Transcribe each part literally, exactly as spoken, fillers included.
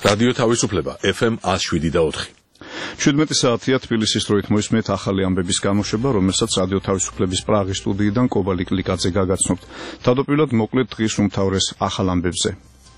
რადიო თავისუფლება ეფ ემ one oh seven და four. შვიდმეტი საათია თბილისის დროით მოისმენთ ახალი ამბების გამოშვება, რომელსაც რადიო თავისუფლების პრაღის სტუდიიდან კობალი კლიკაძე გაგაცნობთ. თავდაპირველად მოკლედ დღის უმთავრეს ახალ ამბებზე.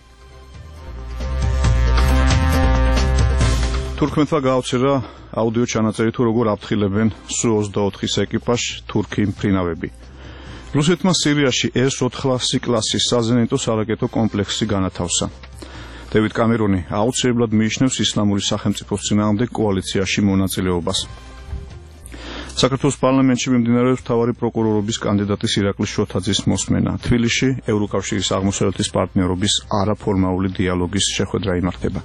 თურქმეთმა გააუცერა აუდიო ჩანაწერი თუ როგორ აფრთხილებენ სუ ოცდაოთხის ეკიპაჟს თურქი მფრინავები. რუსეთმა სირიაში ეს ოთხასი კლასის საზენიტო სარაკეტო კომპლექსი განათავსა. დევიდ კამერონი აუცილებლად მიიჩნევს ისლამური სახელმწიფოს წინააღმდეგ კოალიციაში მონაწილეობას. საქართველოს პარლამენტში მიმდინარეობს მთავარი პროკურორობის კანდიდატის ირაკლი შოთაძის მოსმენა. თბილისში ევროკავშირის აღმოსავლეთის პარტნიორობის არაფორმალური დიალოგის შეხვედრა იმართება.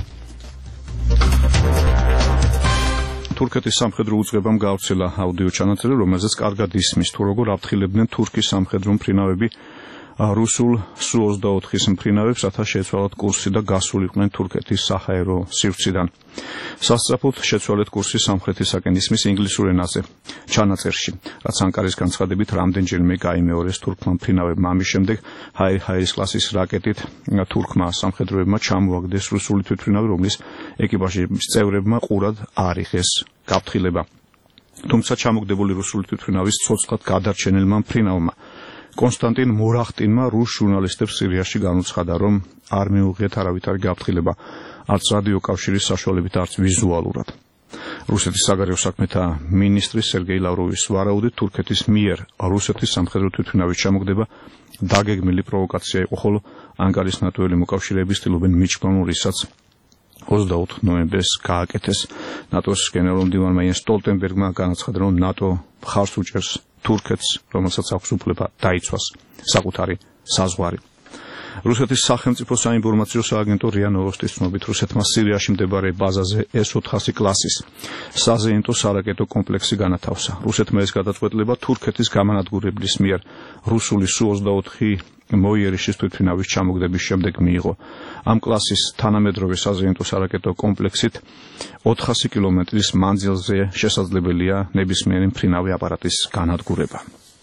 თურქეთის სამხედრო უწყებამ გაავრცელა აუდიო ჩანაწერი, რომელზეც კარგად ისმის თუ როგორ აფრთხილებდნენ თურქის სამხედრო მფრინავები რუსულ სუ ოცდაოთხის მფრინავებს, რათა შეეცვალათ კურსი და გასულიყვნენ თურქეთის საჰაერო სივრციდან. სასწრაფოდ შეცვალეთ კურსი სამხრეთისაკენ ისმის ინგლისურ ენაზე ჩანაწერში, რაც ანკარის განცხადებით რამდენჯერმე გაიმეორეს თურქმა მფრინავებმა. ამის შემდეგ ჰაი-ჰაის კლასის რაკეტით თურქმა სამხედროებმა ჩამოაგდეს რუსული თვითმფრინავი, რომლის ეკიპაჟის წევრებმა ყურად არ იღეს გაფრთხილება. თუმცა ჩამოგდებული რუსული თვითმფრინავის ცოცხლად გადარჩენილმა მფრინავმა კონსტანტინ მორახტინმა რუს ჟურნალისტებს სირიაში განუცხადა, რომ არ მიუღიათ არავითარი გაფრთხილება, არც რადიო კავშირის საშუალებით, არც ვიზუალურად. რუსეთის საგარეო საქმეთა მინისტრი სერგეი ლავროვის ვარაუდით, თურქეთის მიერ რუსეთის სამხედრო თვითმფრინავის ჩამოგდება დაგეგმილი პროვოკაცია იყო, ხოლო ანკარის ნატოელი მოკავშირეები ცდილობენ მიჭკვნონ, რისაც ოცდაოთხ ნოემბერს გააკეთეს. ნატოს გენერალურ მდივანმა იენს სტოლტენბერგმა განაცხადა, რომ ნატო მხარს უჭერს თურქეთს, რომელსაც აქვს უფლება დაიცვას საკუთარი საზღვარი. რუსეთის სახელმწიფო საინფორმაციო სააგენტო რია ნოვოსტის ცნობით, რუსეთმა სირიაში მდებარე ბაზაზე ეს ოთხასი კლასის საზეიმტო სარაკეტო კომპლექსი განათავსა. რუსეთმა ეს გადაწყვეტილება თურქეთის გამანადგურებლის მიერ რუსული სუ ოცდაოთხი მოიერიშის თვითმფრინავის ჩამოგდების შემდეგ მიიღო. ამ კლასის თანამედროვე საზეიმტო სარაკეტო კომპლექსით ოთხასი კილომეტრის მანძილზე შესაძლებელია ნებისმიერი მფრინავი აპარატის განადგურება.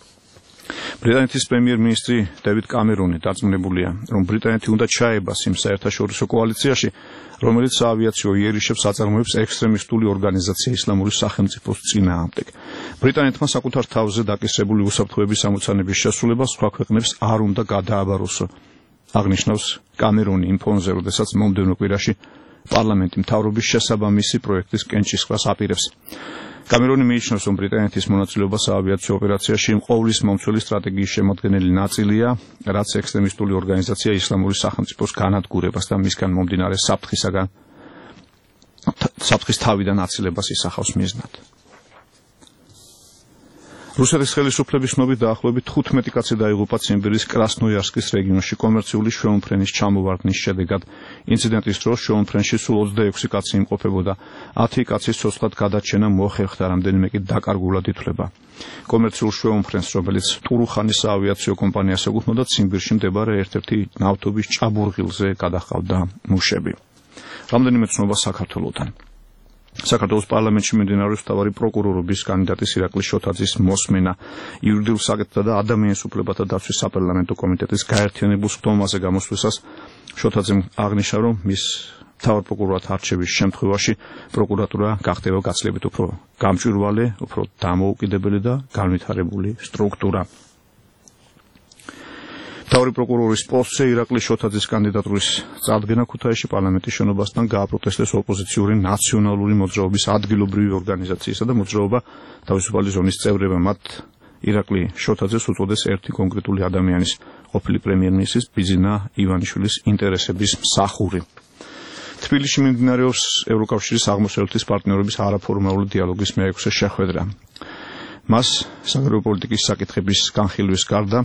ბრიტანეთის პრემიერ-მინისტრი დევიდ კამერონი დარწმუნებულია, რომ ბრიტანეთი უნდა ჩაებას იმ საერთაშორისო კოალიციაში, რომელიც საავიაციო იერიშებს აწარმოებს ექსტრემისტული ორგანიზაცია ისლამური სახელმწიფოს წინააღმდეგ. ბრიტანეთმა საკუთარ თავზე დაკისრებული უსაფრთხოების ამოცანების შესრულება სხვა ქვეყნებს არ უნდა გადააბაროსო. აღნიშნავს კამერონი იმ ფონზე, როდესაც მომდევნო კვირაში პარლამენტი მთავრობის შესაბამისი პროექტის კენჭისყრას აპირებს. კამერონი მიიჩნევს, რომ ბრიტანეთის მონაწილეობა საავიაციო ოპერაციაში ყოვლის მომცველი სტრატეგიის შემადგენელი ნაწილია, რაც ექსტრემისტული ორგანიზაცია ისლამური სახელმწიფოს განადგურებას და მისგან მომდინარე საფრთხისაგან საფრთხის თავიდან აცილებას ისახავს მიზნად. რუსეთის ხელისუფლების ცნობით დაახლოებით თხუთმეტი კაცი დაიღუპა ციმბირის კრასნოიარსკის რეგიონში კომერციული შვეულმფრენის ჩამოვარდნის შედეგად. ინციდენტის დროს შვეულმფრენში სულ ოცდაექვსი კაცი იმყოფებოდა. ათი კაცის ცოცხლად გადარჩენა მოხერხდა, რამდენიმე კი დაკარგულად ითვლება. კომერციულ შვეულმფრენს, რომელიც ტურუხანის საავიაციო კომპანიას ეკუთვნოდა, ციმბირში მდებარე ერთ-ერთი ნავთობის ჭაბურღილზე გადაჰყავდა მუშები. რამდენიმე ცნობა საქართველოსთან. საქართველოს პარლამენტში მიმდინარეობს მთავარი პროკურორობის კანდიდატის ირაკლი შოთაძის მოსმენა. იურიდიულ საკითხთა და ადამიანის უფლებათა დაცვის საპარლამენტო კომიტეტის გაერთიანებულ სხდომაზე გამოსვლისას შოთაძემ აღნიშნა, რომ მის მთავარ პროკურორად არჩევის შემთხვევაში პროკურატურა გახდება გაცილებით უფრო გამჭვირვალე, უფრო დამოუკიდებელი და განვითარებული სტრუქტურა. მთავარი პროკურორის პოსტზე ირაკლი შოთაძის კანდიდატურის წარდგენა ქუთაისში პარლამენტის შენობასთან გააპროტესტეს ოპოზიციური ნაციონალური მოძრაობის ადგილობრივი ორგანიზაციისა და მოძრაობა თავისუფალი ზონის წევრებმა. მათ ირაკლი შოთაძეს უწოდეს ერთი კონკრეტული ადამიანის, ყოფილი პრემიერ-მინისტრის ბიძინა ივანიშვილის ინტერესების მსახური. თბილისში მიმდინარეობს ევროკავშირის აღმოსავლეთის პარტნიორობის არაფორმალური დიალოგის მეექვსე შეხვედრა. მას საგარეო პოლიტიკის საკითხების განხილვის გარდა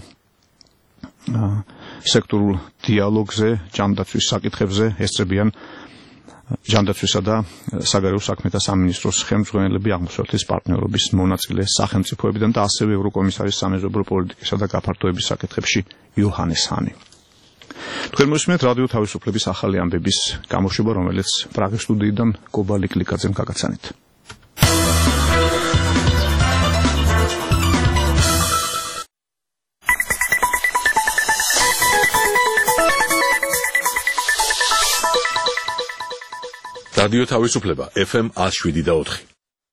სექტორულ დიალოგზე, ჯანდაცვის საკითხებზე ესწრებიან ჯანდაცვისა და საგარეო საქმეთა სამინისტროს ხელმძღვანელები, აღმოსავლეთის პარტნიორობის მონაწილე სახელმწიფოებიდან და ასევე ევროკომისარის სამეზობლო პოლიტიკისა და გაფართოების საკითხებში იოჰანეს ჰანი. თქვენ მოსმენთ რადიო თავისუფლების ახალი ამბების გამოშვება, რომელიც პრაღის სტუდიიდან კობალი კლიკაძემ გაგაცანით. რადიო თავისუფლება F M one oh seven point four.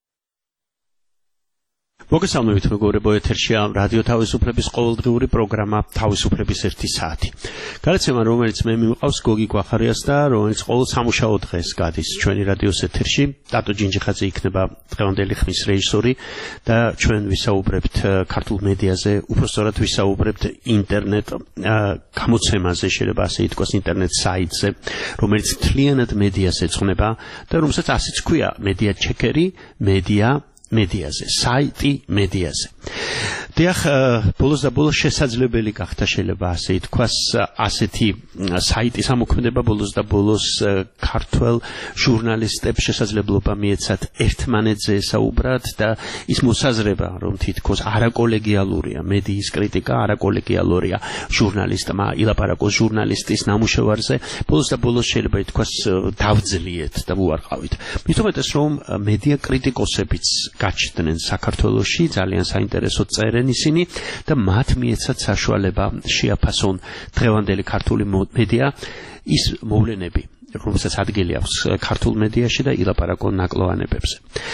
მოგესალმებით მეგობრებო, ეთერშია რადიო თავისუფლების ყოველდღიური პროგრამა თავისუფლების ერთი საათი. გადაცემა, რომელიც მე მივყავს გოგი გვახარიას და რომელიც ყოველ სამუშაო დღეს გადის ჩვენი რადიოს ეთერში. ტატო ჯინჯიხაძე იქნება დღევანდელი ხმის რეჟისორი და ჩვენ ვისაუბრებთ ქართულ მედიაზე, უბრალოდ ვისაუბრებთ ინტერნეტ გამოცემაზე, შეიძლება ასე ითქვას, ინტერნეტ საიტზე, რომელიც მთლიანად მედიას ეძღვნება და რომელსაც ასეც ქვია მედია ჩეკერი, მედია მედიაზე, საიტი მედიაზე. დიახ, ბოლოს და ბოლოს შესაძლებელი გახდა, შეიძლება ასე ითქვას, ასეთი საიტის ამოქმედება, ბოლოს და ბოლოს ქართველ ჟურნალისტებს შესაძლებლობა მიეცათ ერთმანეთზე ესაუბრათ და ის მოსაზრება, რომ თითქოს არაკოლეგიალურია მედიის კრიტიკა, არაკოლეგიალურია ჟურნალისტმა ილაპარაკოს ჟურნალისტის ნამუშევარზე, ბოლოს და ბოლოს შეიძლება ითქვას დავძლიეთ და უარყავით. მით უმეტეს, რომ მედია კრიტიკოსებიც გაჩნდნენ საქართველოში, ძალიან საინტერესო წერენ ისინი და მათ მიეცათ საშუალება შეაფასონ დღევანდელი ქართული მედია ის მოვლენები, რომელსაც ადგილი აქვს ქართულ მედიაში და ილაპარაკონ ნაკლოვანებებზე.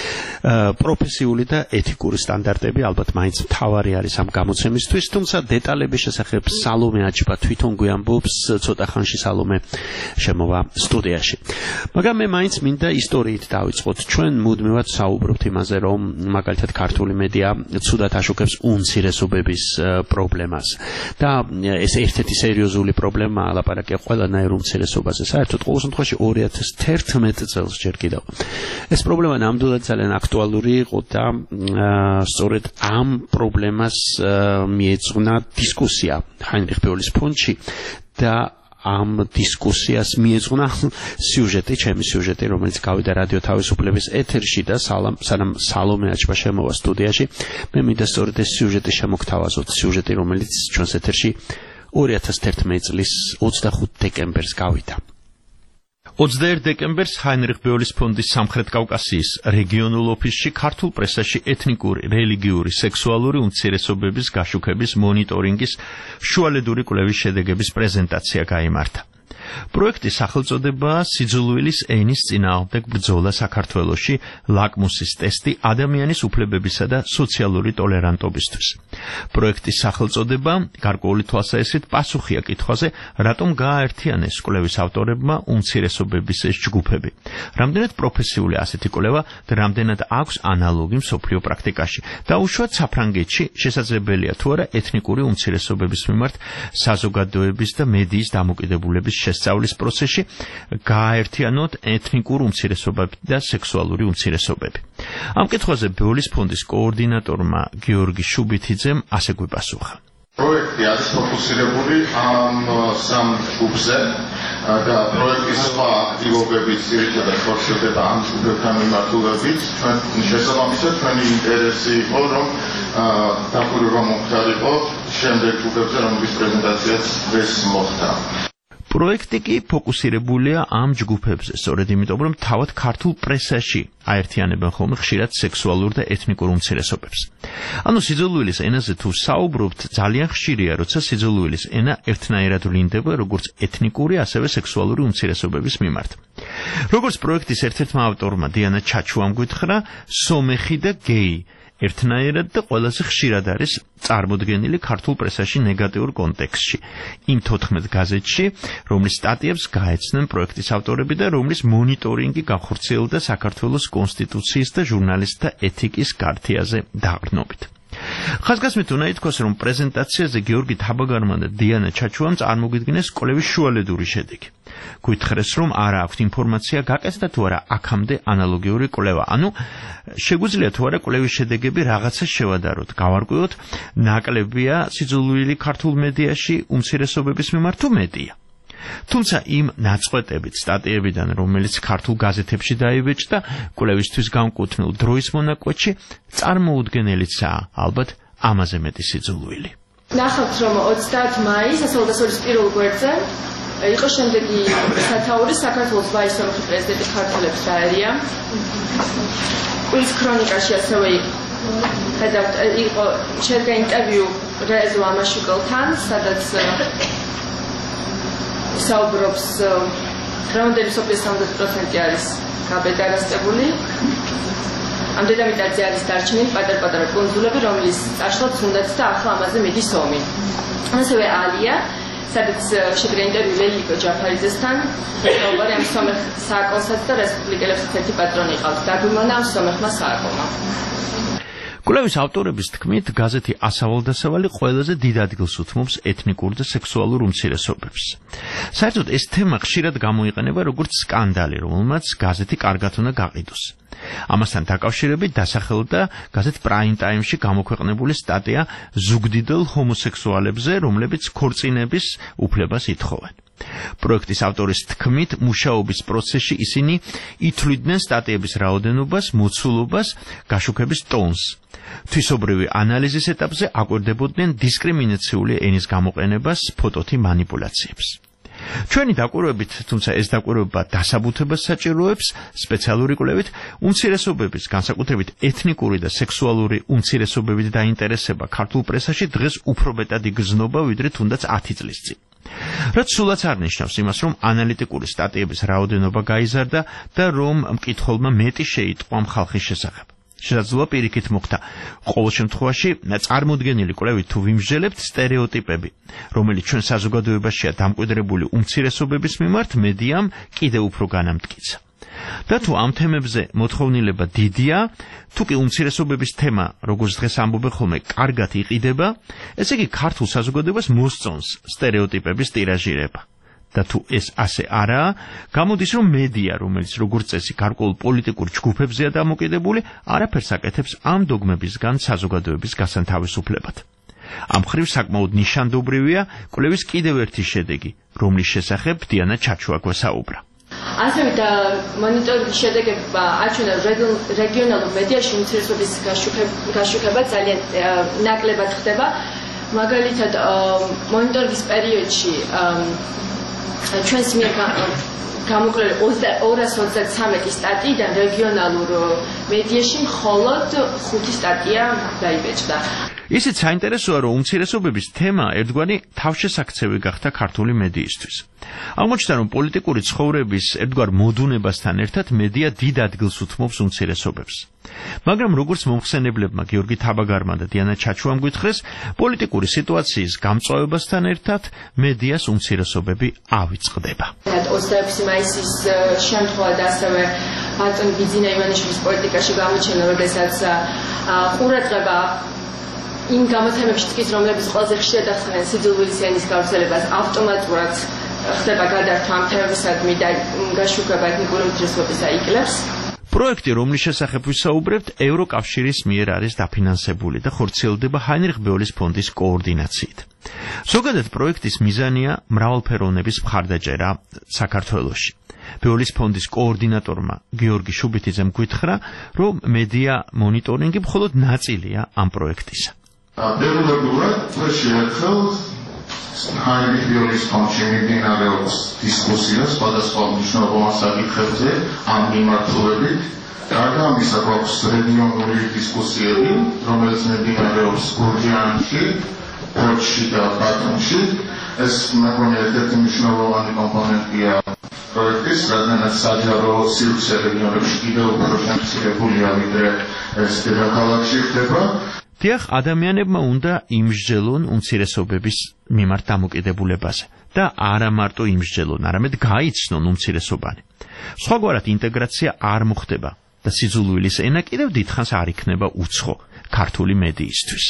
პროფესიული და ეთიკური სტანდარტები ალბათ მაინც მთავარი არის ამ გამოცემისთვის, თუმცა დეტალების შესახებ სალომე აჩბა თვითონ გვიამბობს, ცოტა ხანში სალომე შემოვა სტუდიაში. მაგრამ მე მაინც მინდა ისტორიით დავიწყოთ. ჩვენ მუდმივად საუბრობთ იმაზე, რომ მაგალითად ქართული მედია ცუდად აშუქებს უმცირესობების პრობლემას და ეს ერთ-ერთი სერიოზული პრობლემაა, ლაპარაკია ყველანაირ უმცირესობაზე. საერთოდ ყოველ შემთხვევაში ორი ათას თერთმეტ წელს ჯერ კიდევ. ეს პრობლემა ნამდვილად ძალიან აქტუალური იყო და სწორედ ამ პრობლემას მიეძღვნა დისკუსია ჰაინრიხ ბეოლის ფონდში და ამ დისკუსიას მიეძღვნა სიუჟეტი, ჩემი სიუჟეტი, რომელიც გავიდა რადიო თავისუფლების ეთერში და სანამ სალომე აჩბა შემოვა სტუდიაში, მე მინდა სწორედ ეს სიუჟეტი შემოგთავაზოთ, სიუჟეტი, რომელიც ჩვენს ეთერში ორი ათას თერთმეტ წლის ოცდახუთ დეკემბერს გავიდა. ოცდაერთი დეკემბერს ჰაინრიხ ბეოლის ფონდის სამხრეთ კავკასიის რეგიონულ ოფისში ქართულ პრესაში ეთნიკური, რელიგიური, სექსუალური უმცირესობების გაშუქების მონიტორინგის შუალედური კვლევის შედეგების პრეზენტაცია გაიმართა. პროექტის სახელწოდებაა სიძულვილის ენის წინააღმდეგ ბრძოლა საქართველოში, ლაკმუსის ტესტი ადამიანის უფლებებისა და სოციალური ტოლერანტობისთვის. პროექტის სახელწოდება გარკვეული თვალსაჩინით პასუხია კითხვაზე, რატომ გააერთიანეს კვლევის ავტორებმა უმცირესობების ეს ჯგუფები. რამდენად პროფესიული ასეთი კვლევა და რამდენად აქვს ანალოგი მსოფლიო პრაქტიკაში. დაუშვათ საფრანგეთში შესაძლებელია თუ არა ეთნიკური უმცირესობების მიმართ საზოგადოების და მედიის დამოკიდებულების სწავლის პროცესში გააერთიანოთ ეთნიკურ უმცირესობები და სექსუალური უმცირესობები. ამ კითხვაზე ბეოლის ფონდის კოორდინატორმა გიორგი შუბითიძემ ასე გვიპასუხა. პროექტი არის ფოკუსირებული ამ სამ ჯგუფზე და პროექტის სხვა აქტივობებით ძირითადად ხორციელდება ამ ჯგუფებთან მიმართულებით. ჩვენ შესაბამისად ჩვენი ინტერესი იყო, რომ დაკვირვება მომხდარიყო შემდეგ ჯგუფებზე, რომლის პრეზენტაციაც დღეს მოხდა. პროექტი კი ფოკუსირებულია ამ ჯგუფებზე, სწორედ იმიტომ, რომ თავად ქართულ პრესაში აერთიანებენ ხოლმე ხშირად სექსუალურ და ეთნიკურ უმცირესობებს. ანუ სიძულვილის ენაზე თუ საუბრობთ, ძალიან ხშირია, როცა სიძულვილის ენა ერთნაირად ვლინდება როგორც ეთნიკური, ასევე სექსუალური უმცირესობების მიმართ. როგორც პროექტის ერთ-ერთმა ავტორმა დიანა ჩაჩუამ გითხრა, სომეხი და გეი ერთნაირად და ყველაზე ხშირად არის წარმოდგენილი ქართულ პრესაში ნეგატიურ კონტექსტში, იმ თოთხმეტ გაზეთში, რომლის სტატიებს გაეცნენ პროექტის ავტორები და რომლის მონიტორინგი განხორციელდა საქართველოს კონსტიტუციის და ჟურნალისტთა ეთიკის ქართიაზე დაყრდნობით. ხაზგასმით უნდა ითქვას, რომ პრეზენტაციაზე გიორგი თაბაგარმა და დიანა ჩაჩუამ წარმოგიდგინეს კვლევის შუალედური შედეგი. გითხრეს, რომ არა აქვთ ინფორმაცია გაკეთდა თუ არა აქამდე ანალოგიური კვლევა. ანუ შეგვიძლია თუ არა კვლევის შედეგები რაღაცა შევადაროთ, გავარკვიოთ, ნაკლებია სიძულვილი ქართულ მედიაში უმცირესობების მიმართ თუ მეტია. თუმცა იმ ნაწყვეტებით, სტატიებიდან, რომელიც ქართულ გაზეთებში დაიბეჭდა, კვლევისთვის განკუთვნილ დროის მონაკვეთში წარმოუდგენელიცაა ალბათ ამაზე მეტი სიძულვილი. ნახავთ, რომ ოცდაათი მაისს ასალდასოლის პირველ გვერდზე იყო შემდეგი სათაური საქართველოს ვაისომხი პრეზიდენტი ქართველებს დაერია. კვირის ქრონიკაში ასევე ხედავთ, იყო შედგა ინტერვიუ რეზო ამაშუკელთან, სადაც საუბრობს დღევანდელი სოფლის სამოცდაათი პროცენტი არის გაბედარასტებული. ამ დედამიწაზე არის დარჩენილი პატარ-პატარა კუნძულები, რომლის წაშლაც უნდათ და ახლა ამაზე მიდის ომი. ასევე ალია, სადაც შედგა ინტერვიუ ლელიკო ჯაფარიძესთან, საუბარი ამ სომეხ სააკონსაც და რესპუბლიკელებსაც ერთი პატრონი ყავთ. დაგვიმონა ამ სომეხმა სააკონმა. კვლევის ავტორების თქმით, გაზეთი ასავალ-დასავალი ყველაზე დიდ ადგილს უთმობს ეთნიკურ და სექსუალურ უმცირესობებს. საერთოდ ეს თემა ხშირად გამოიყენება როგორც სკანდალი, რომელმაც გაზეთი კარგად უნდა გაყიდოს. ამასთან დაკავშირებით დასახელდა გაზეთ პრაიმ ტაიმში გამოქვეყნებული სტატია ზუგდიდელ ჰომოსექსუალებზე, რომლებიც ქორწინების უფლებას ითხოვენ. პროექტის ავტორის თქმით, მუშაობის პროცესში ისინი ითვლიდნენ სტატიების რაოდენობას, მოცულობას, გაშუქების ტონს. თვისობრივი ანალიზის ეტაპზე აკვირდებოდნენ დისკრიმინაციული ენის გამოყენებას, ფოტოთი მანიპულაციებს. ჩვენი დაკვირვებით, თუმცა ეს დაკვირვება დასაბუთებას საჭიროებს, სპეციალური კვლევით უმცირესობების, განსაკუთრებით ეთნიკური და სექსუალური უმცირესობებით დაინტერესება ქართულ პრესაში დღეს უფრო მეტად იგრძნობა, ვიდრე თუნდაც ათი წლის წინ. რაც სულაც არ ნიშნავს იმას, რომ ანალიტიკური სტატიების რაოდენობა გაიზარდა და რომ მკითხველმა მეტი შეიტყვა ხალხის შესახებ. შესაძლოა პირიქით მოხდა. ყოველ შემთხვევაში წარმოდგენილი კვლევით თუ ვიმსჯელებთ სტერეოტიპები, რომელიც ჩვენ საზოგადოებაშია დამკვიდრებული უმცირესობების მიმართ, მედიამ კიდევ უფრო განამტკიცა. და თუ ამ თემებზე მოთხოვნილება დიდია, თუ კი უმცირესობების თემა, როგორც დღეს ამბობენ ხოლმე, კარგად იყიდება, ესე იგი ქართულ საზოგადოებას მოსწონს სტერეოტიპების ტირაჟირება. და თუ ეს ასე არაა, გამოდის, რომ მედია, რომელიც როგორც წესი გარკვეულ პოლიტიკურ ჯგუფებზეა დამოკიდებული, არაფერს აკეთებს ამ დოგმებისგან საზოგადოების გასანთავისუფლებად. ამ მხრივ საკმაოდ ნიშანდობრივია კვლევის კიდევ ერთი შედეგი, რომლის შესახებ დიანა ჩაჩუა გვესაუბრა. ასევე და მონიტორინგის შედეგებმა აჩვენა რეგიონალურ მედიაში უმცირესობის გაშუქება ძალიან ნაკლებად ხდება. მაგალითად, მონიტორინგის პერიოდში ჩვენს მიერ გამოკლებული ორას ოცდათრამეტი სტატიიდან რეგიონალურ მედიაში მხოლოდ ხუთი სტატია დაიბეჭდა. ისიც საინტერესოა, რომ უმცირესობების თემა ერთგვარი თავშესაქცევი გახდა ქართული მედიისთვის. აღმოჩნდა, რომ პოლიტიკური ცხოვრების ერთგვარ მოდუნებასთან ერთად მედია დიდ ადგილს უთმობს უმცირესობებს. მაგრამ როგორც მომხსენებლებმა გიორგი თაბაგარმა და დიანა ჩაჩუამ გითხრეს, პოლიტიკური სიტუაციის გამწვავებასთან ერთად მედიას უმცირესობები ავიწყდება. ოცდაექვსი მაისის შემთხვევა და ასევე ბატონ ბიძინა ივანიშვილის პოლიტიკაში გამოჩენა, როდესაც ყურადღება იმ გამოცემებში თქის, რომლებიც ყველაზე ხშირად ახსენებენ სიძულვილის ენის გავრცელებას, ავტომატურად ხდება გადართვა ამ თემებისადმი და გაშუქება ეთნიკური უმცირესობისა იკლებს. პროექტი, რომლის შესახებ ვისაუბრებთ, ევროკავშირის მიერ არის დაფინანსებული და ხორციელდება ჰაინრიხ ბეოლის ფონდის коорდინაციით. ზოგადად პროექტის მიზანია მრავალფეროვნების მხარდაჭერა საქართველოში. ბეოლის ფონდის коорდინატორმა გიორგი შუბითიძემ გითხრა, რომ მედია მონიტორინგი მხოლოდ ნაწილია ამ პროექტისა. დეულობურად წლებში ერთხელ ჰაინრიხ ბეოლის ფონდში მიმდინარეობს დისკუსია სხვადასხვა მნიშვნელოვან საკითხებზე ამ მიმართულებით. გარდა ამისა, გვაქვს რეგიონული დისკუსიები, რომელიც მიმდინარეობს გურჯაანში, ფოთში და ბათუმში. ეს მეგონი ერთ-ერთი მნიშვნელოვანი კომპონენტია პროექტის, რადგანაც საჯარო სივრცე რეგიონებში კიდევ უფრო შემცირებულია, ვიდრე ეს დედაქალაქში ხდება. დიახ, ადამიანებმა უნდა იმსჯელონ უმცირესობების მიმართ დამოკიდებულებაზე და არა მარტო იმსჯელონ, არამედ გაიცნონ უმცირესობანი. სხვაგვარად ინტეგრაცია არ მოხდება და სიძულვილის ენა კიდევ დიდხანს არ იქნება უცხო ქართული მედიისთვის.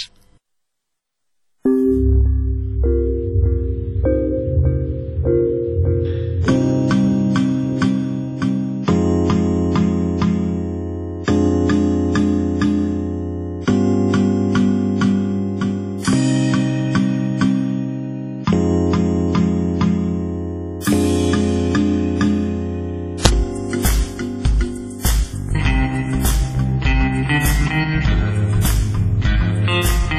Thank you.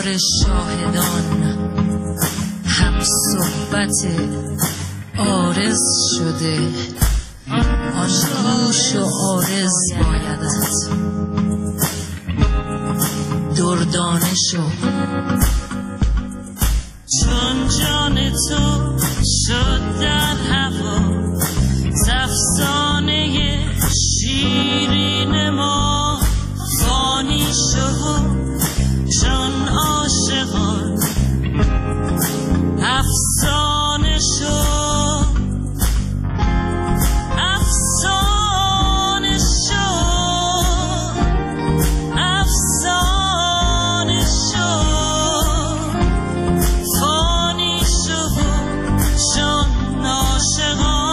بار شاهدان هم صحبت عارض شده آن گوش و عارض بایدت دردانه شو چون جان تو شد در هوا افسانه شیرین ما فانی شو جان عاشقان افسانه شو افسانه شو افسانه شو فانی شو جان عاشقان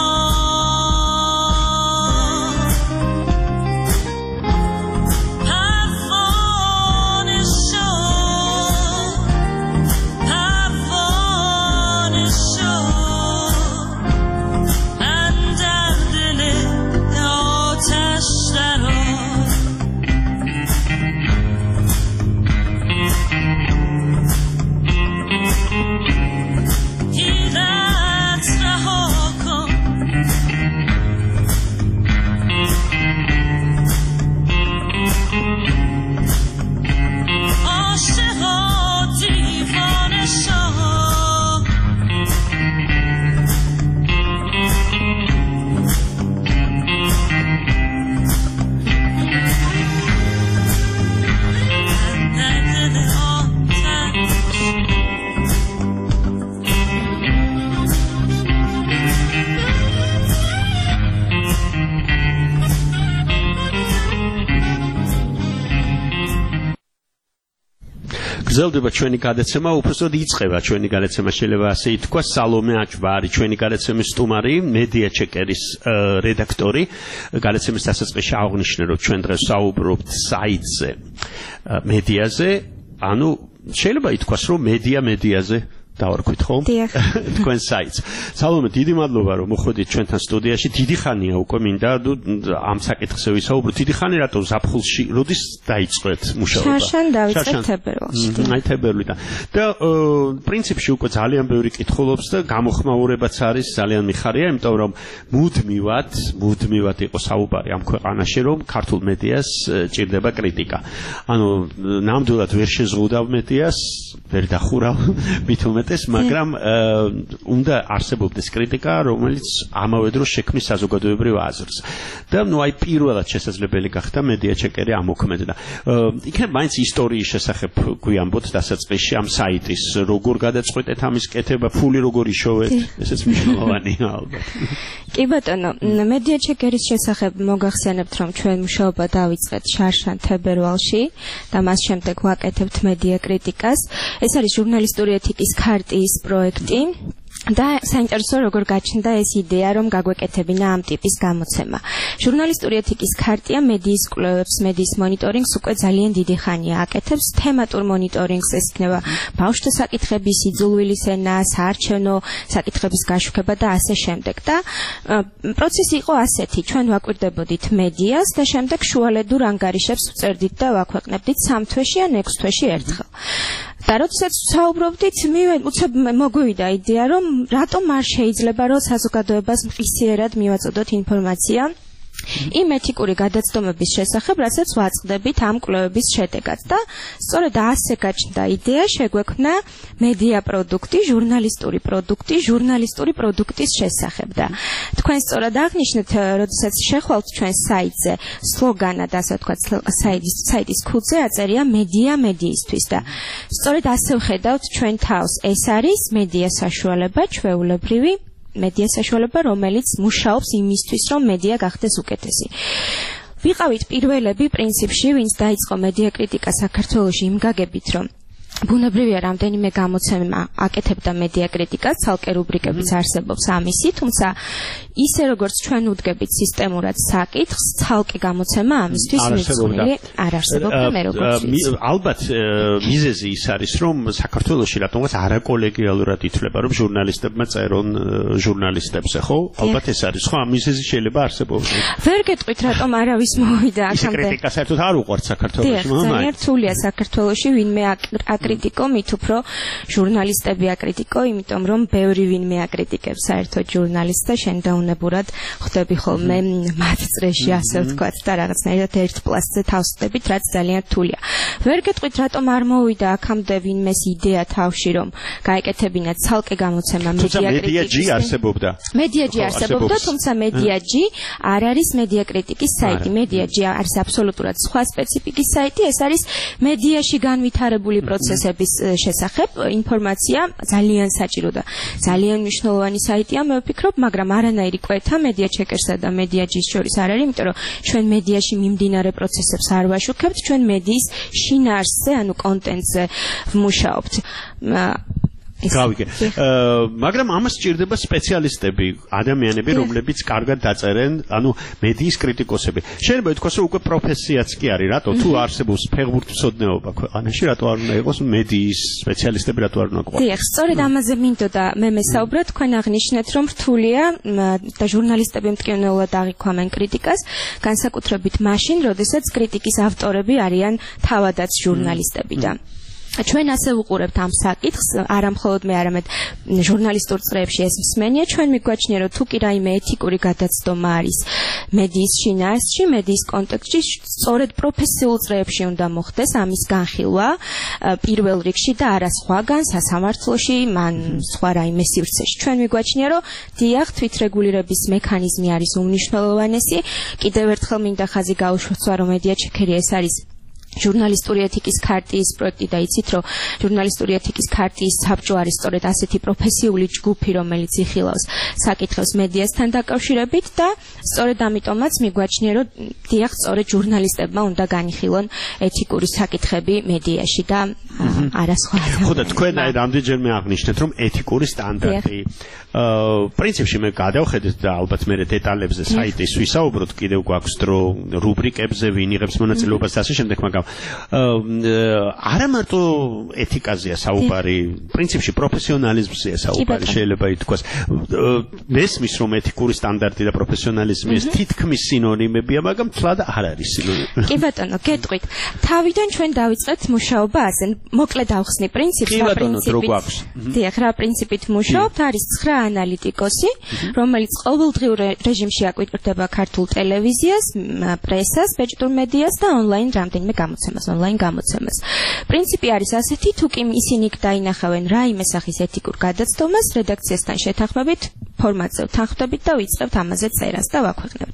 გრძელდება ჩვენი გადაცემა, უბრალოდ იწყება ჩვენი გადაცემა, შეიძლება ასე ითქვა. სალომე აჭვარი, ჩვენი გადაცემის სტუმარი, მედია ჩეკერის რედაქტორი. გადაცემის დასაწყისში აღვნიშნე, რომ ჩვენ დღეს საუბრობთ საიტზე, მედიაზე, ანუ შეიძლება ითქვას, რომ მედია მედიაზე დავარქვით ხო? თქვენ საიტს. სალომე, დიდი მადლობა რომ მოხვედით ჩვენთან სტუდიაში. დიდი ხანია უკვე მინდა ამ საკითხზე ვისაუბროთ. დიდი ხანი რატო ზაფხულში როდის დაიწყეთ მუშაობა? შარშან დავიწყეთ თებერვალში. აი თებერვლიდან. და პრინციპში უკვე ძალიან ბევრი კითხულობს და გამოხმაურებაც არის ძალიან მიხარია, იმიტომ რომ მუდმივად, მუდმივად იყო საუბარი ამ ქვეყანაში, რომ ქართულ მედიას ჭირდება კრიტიკა. ანუ ნამდვილად ვერ შეზღუდავ მედიას, ვერ დახურავ, მით უმეტეს, მაგრამ უნდა არსებობდეს კრიტიკა, რომელიც ამავე დროს შექმნის საზოგადოებრივ აზრს. და ნუ აი პირველად შესაძლებელი გახდა მედია ჩეკერი ამოქმედდა. იქნებ მაინც ისტორიის შესახებ გვიამბოთ დასაწყისში ამ საიტის, როგორ გადაწყვეტეთ ამის კეთება, ფული როგორ იშოვეთ, ესეც მნიშვნელოვანია ალბათ. კი ბატონო, მედია ჩეკერის შესახებ მოგახსენებთ, რომ ჩვენ მუშაობა დავიწყეთ შარშან თებერვალში და მას შემდეგ ვაკეთებთ მედია კრიტიკას. ეს არის ჟურნალისტური ეთიკის ქარტიის პროექტი. და საინტერესო როგორ გაჩნდა ეს იდეა, რომ გაგვეკეთებინა ამ ტიპის გამოცემა. ჟურნალისტური ეთიკის ქარტია მედიის კვლევებს, მედიის მონიტორინგს უკვე ძალიან დიდი ხანია აკეთებს. თემატურ მონიტორინგს ეს იქნება ბავშვთა საკითხების, იძულვილის ენა, საარჩევნო საკითხების გაშუქება და ასე შემდეგ. და პროცესი იყო ასეთი, ჩვენ ვაკვირდებოდით მედიას და შემდეგ შუალედურ ანგარიშებს ვწერდით და ვაქვეყნებდით სამ თვეში ან ექვს თვეში ერთხელ. და როდესაც საუბრობდით, უცებ მოგვივიდა იდეა, რომ რატომ არ შეიძლება რომ საზოგადოებას მყისიერად მივაწოდოთ ინფორმაცია იმ ეთიკური გადაცდომების შესახებ, რასაც ვაწყდებით ამ კვლევების შედეგად. და სწორედ ასე გაჩნდა იდეა, შეგვექმნა მედია პროდუქტი, ჟურნალისტური პროდუქტი, ჟურნალისტური პროდუქტის შესახებ. და თქვენ სწორად აღნიშნეთ, როდესაც შეხვალთ ჩვენ საიტზე სლოგანად, ასე ვთქვათ, საიტის საიტის ქუდზე აწერია მედია მედიისთვის და სწორედ ასე ვხედავთ ჩვენ თავს. ეს არის მედია საშუალება, ჩვეულებრივი მედია საშუალება, რომელიც მუშაობს იმისთვის, რომ მედია გახდეს უკეთესი. ვიყავით პირველები პრინციპში, ვინც დაიწყო მედია კრიტიკა საქართველოში იმ გაგებით, რომ ბუნებრივია რამდენიმე გამოცემა აკეთებდა მედია კრიტიკას, ცალკე რუბრიკებიც არსებობს ამისი, თუმცა ისე როგორც ჩვენ უდგებით სისტემურად საკითხს, ცალკე გამოცემა ამისთვის მიძღვნილი არ არსებობდა მე როგორც ვიცი. ალბათ მიზეზი ის არის, რომ საქართველოში რატომღაც არაკოლეგიალურად ითვლება, რომ ჟურნალისტებმა წერონ ჟურნალისტებზე, ხო? ალბათ ეს არის, ხო? ამ მიზეზი შეიძლება არსებობს. ვერ გეტყვით, რატომ არავის მოვიდა აქამდე. კრიტიკა საერთოდ არ უყვართ საქართველოში, მაგრამ ძალიან რთულია საქართველოში ვინმე აკრიტიკოს აკრიტიკო, მით უფრო ჟურნალისტები აკრიტიკო, იმიტომ რომ ბევრი ვინმე აკრიტიკებს საერთოდ ჟურნალისტს და შენ დაუნებურად ხვდები ხოლმე მათ წრეში, ასე ვთქვათ, და რაღაცნაირად ერთ პლასზე თავს ხდებით, რაც ძალიან რთულია. ვერ გეტყვით, რატომ არ მოვიდა აქამდე ვინმეს იდეა თავში, რომ გაეკეთებინათ ცალკე გამოცემა მედიაკრიტიკის. არსებობდა. მედიაჯი არსებობდა, თუმცა მედიაჯი არ არის მედიაკრიტიკის საიტი. მედიაჯი არის აბსოლუტურად სხვა სპეციფიკის საიტი, ეს არის მედიაში განვითარებული პროცესების შესახებ ინფორმაცია, ძალიან საჭირო და ძალიან მნიშვნელოვანი საიტია, მე ვფიქრობ, მაგრამ არანაირი კვეთა მედია ჩეკერსა და მედიაჯის შორის არ არის, იმიტომ რომ ჩვენ მედიაში მიმდინარე პროცესებს არ ვაშუქებთ, ჩვენ მედიის შინაარსზე, ანუ კონტენტზე ვმუშაობთ. გავიგე. მაგრამ ამას სჭირდება სპეციალისტები, ადამიანები, რომლებიც კარგად დაწერენ, ანუ მედიის კრიტიკოსები. შეიძლება ითქვას, რომ უკვე პროფესიაც კი არის, რატო თუ არსებობს ფეხბურთმცოდნეობა ქვეყანაში, რატო არ უნდა იყოს მედიის სპეციალისტები, რატო არ უნდა ყოფილიყო. დიახ, სწორედ ამაზე მინდოდა მე მესაუბროთ, თქვენ აღნიშნეთ, რომ რთულია და ჟურნალისტები მტკივნეულად აღიქვამენ კრიტიკას, განსაკუთრებით მაშინ, როდესაც კრიტიკის ავტორები არიან თავადაც ჟურნალისტები და ჩვენ ასე ვუყურებთ ამ საკითხს, არა მხოლოდ მე, არამედ ჟურნალისტურ წრეებში ეს მსმენია, ჩვენ მიგვაჩნია, რომ თუ კი რაიმე ეთიკური გადაცდომა არის მედიის შინაარსში, მედიის კონტექსტში, სწორედ პროფესიულ წრეებში უნდა მოხდეს ამის განხილვა პირველ რიგში და არა სხვაგან, სასამართლოში, მან სხვა რაიმე სივრცეში. ჩვენ მიგვაჩნია, რომ დიახ, თვითრეგულირების მექანიზმი არის უმნიშვნელოვანესი. კიდევ ერთხელ მინდა ხაზი გაუშვება, რომ მედია ჩეკერი ეს არის ჟურნალისტური ეთიკის ქარტიის პროექტი და იცით, რომ ჟურნალისტური ეთიკის ქარტიის საბჭო არის სწორედ ასეთი პროფესიული ჯგუფი, რომელიც იხილავს საკითხებს მედიასთან დაკავშირებით და სწორედ ამიტომაც მიგვაჩნია, რომ დიახ, სწორედ ჟურნალისტებმა უნდა განიხილონ ეთიკური საკითხები მედიაში და არა სხვა. ხო და თქვენ აი რამდენჯერმე აღნიშნეთ, რომ ეთიკური სტანდარტი პრინციპში მე გადავხედეთ და ალბათ მე დეტალებზე საიტის ვისაუბროთ, კიდევ გვაქვს დრო რუბრიკებზე, ვინ იღებს მონაწილეობას და ასე შემდეგ, მაგრამ არა მარტო ეთიკაზეა საუბარი, პრინციპში პროფესიონალიზმზეა საუბარი, შეიძლება ითქვას. მესმის, რომ ეთიკური სტანდარტი და პროფესიონალიზმი ეს თითქმის სინონიმებია, მაგრამ თლად არ არის სინონიმები. კი ბატონო, გეტყვით. თავიდან ჩვენ დავიწყეთ მუშაობა ასე, მოკლედ ავხსნი პრინციპს და პრინციპით. დიახ, რა პრინციპით მუშაობთ, არის ცხრა ანალიტიკოსი, რომელიც ყოველდღიურ რეჟიმში აკვირდება ქართულ ტელევიზიას, პრესას, ბეჭდურ მედიას და ონლაინ რამდენიმე გამოცემას, ონლაინ გამოცემას. პრინციპი არის ასეთი, თუ კი ისინი დაინახავენ რაიმე სახის ეთიკურ გადაცდომას, რედაქციასთან შეთანხმებით, ფორმატზე ვთანხმდებით და ვიწყებთ ამაზე წერას და ვაქვეყნებთ.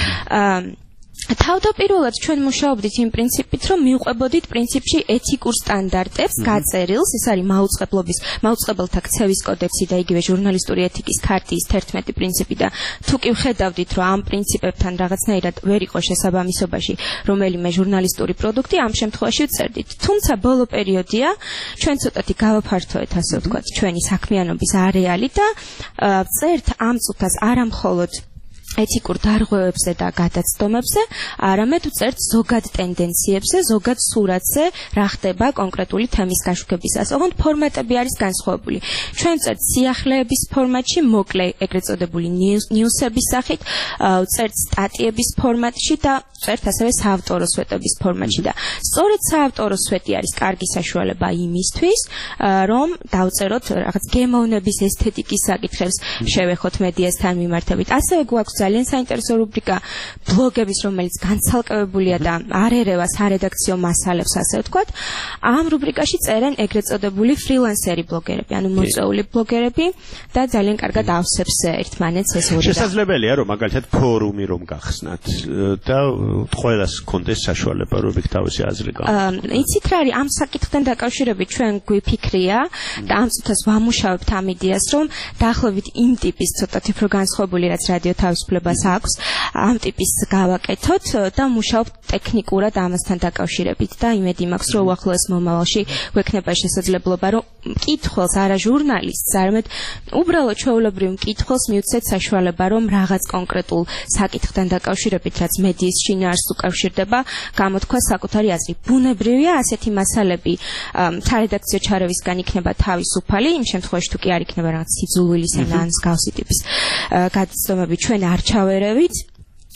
თავდაპირველად ჩვენ მუშაობდით იმ პრინციპით, რომ მივყვებოდით პრინციპში ეთიკურ სტანდარტებს, გაწერილს, ეს არის მაუწყებლობის, მაუწყებელთა ქცევის კოდექსი და იგივე ჟურნალისტური ეთიკის ქარტიის თერთმეტი პრინციპი და თუ კი ვხედავდით, რომ ამ პრინციპებთან რაღაცნაირად ვერ იყო შესაბამისობაში რომელიმე ჟურნალისტური პროდუქტი, ამ შემთხვევაში ვწერდით. თუმცა ბოლო პერიოდია, ჩვენ ცოტათი გავაფართოეთ, ასე ვთქვათ, ჩვენი საქმიანობის არეალი და ვწერთ ამ წუთას არა მხოლოდ ეთიკურ დარღვევებზე და გადაცდომებზე, არამედ ვწერთ ზოგად ტენდენციებზე, ზოგად სურათზე, რა ხდება კონკრეტული თემის გაშუქებისას. ოღონდ ფორმატები არის განსხვავებული. ჩვენ ვწერთ სიახლეების ფორმატში, მოკლე ეგრეთ წოდებული ნიუსების სახით, ვწერთ სტატიების ფორმატში და ვწერთ ასევე საავტორო სვეტების ფორმატში და სწორედ საავტორო სვეტი არის კარგი საშუალება იმისთვის, რომ დავწეროთ რაღაც გემოვნების ესთეტიკის საკითხებს შევეხოთ მედიასთან მიმართებით. ასევე გვაქვს ძალიან საინტერესო რუბრიკა ბლოგების, რომელიც განცალკევებულია და არ ერევა სარედაქციო მასალებს, ასე ვთქვათ. ამ რუბრიკაში წერენ ეგრეთ წოდებული ფრილანსერი ბლოგერები, ანუ მოწვეული ბლოგერები და ძალიან კარგად ავსებს ერთმანეთს ეს ორი. შესაძლებელია, რომ მაგალითად ფორუმი რომ გახსნათ და ყველას კონდეს საშუალება, რომ იქ თავისი აზრი გააქვთ. იცით რა არის, ამ საკითხთან დაკავშირებით ჩვენ გვიფიქრია და ამ წუთას ვამუშავებთ ამ იდეას, რომ დაახლოებით იმ ტიპის ცოტათი უფრო განსხვავებული, რაც რადიო თავისუფლებას აქვს, ამ ტიპის გავაკეთოთ და მუშაობთ ტექნიკურად ამასთან დაკავშირებით და იმედი მაქვს, რომ უახლოეს მომავალში გვექნება შესაძლებლობა, რომ მკითხველს, არა ჟურნალისტს, არამედ უბრალოდ ჩვეულებრივ მკითხველს მივცეთ საშუალება, რომ რაღაც კონკრეტულ საკითხთან დაკავშირებით, რაც მედიის შინაარსს უკავშირდება, გამოთქვა საკუთარი აზრი. ბუნებრივია, ასეთი მასალები სარედაქციო ჩარევისგან იქნება თავისუფალი, იმ შემთხვევაში თუ კი არ იქნება რაღაც სიძულვილის ან მსგავსი ტიპის გადაცდომები ჩვენ არ ჩავერევით.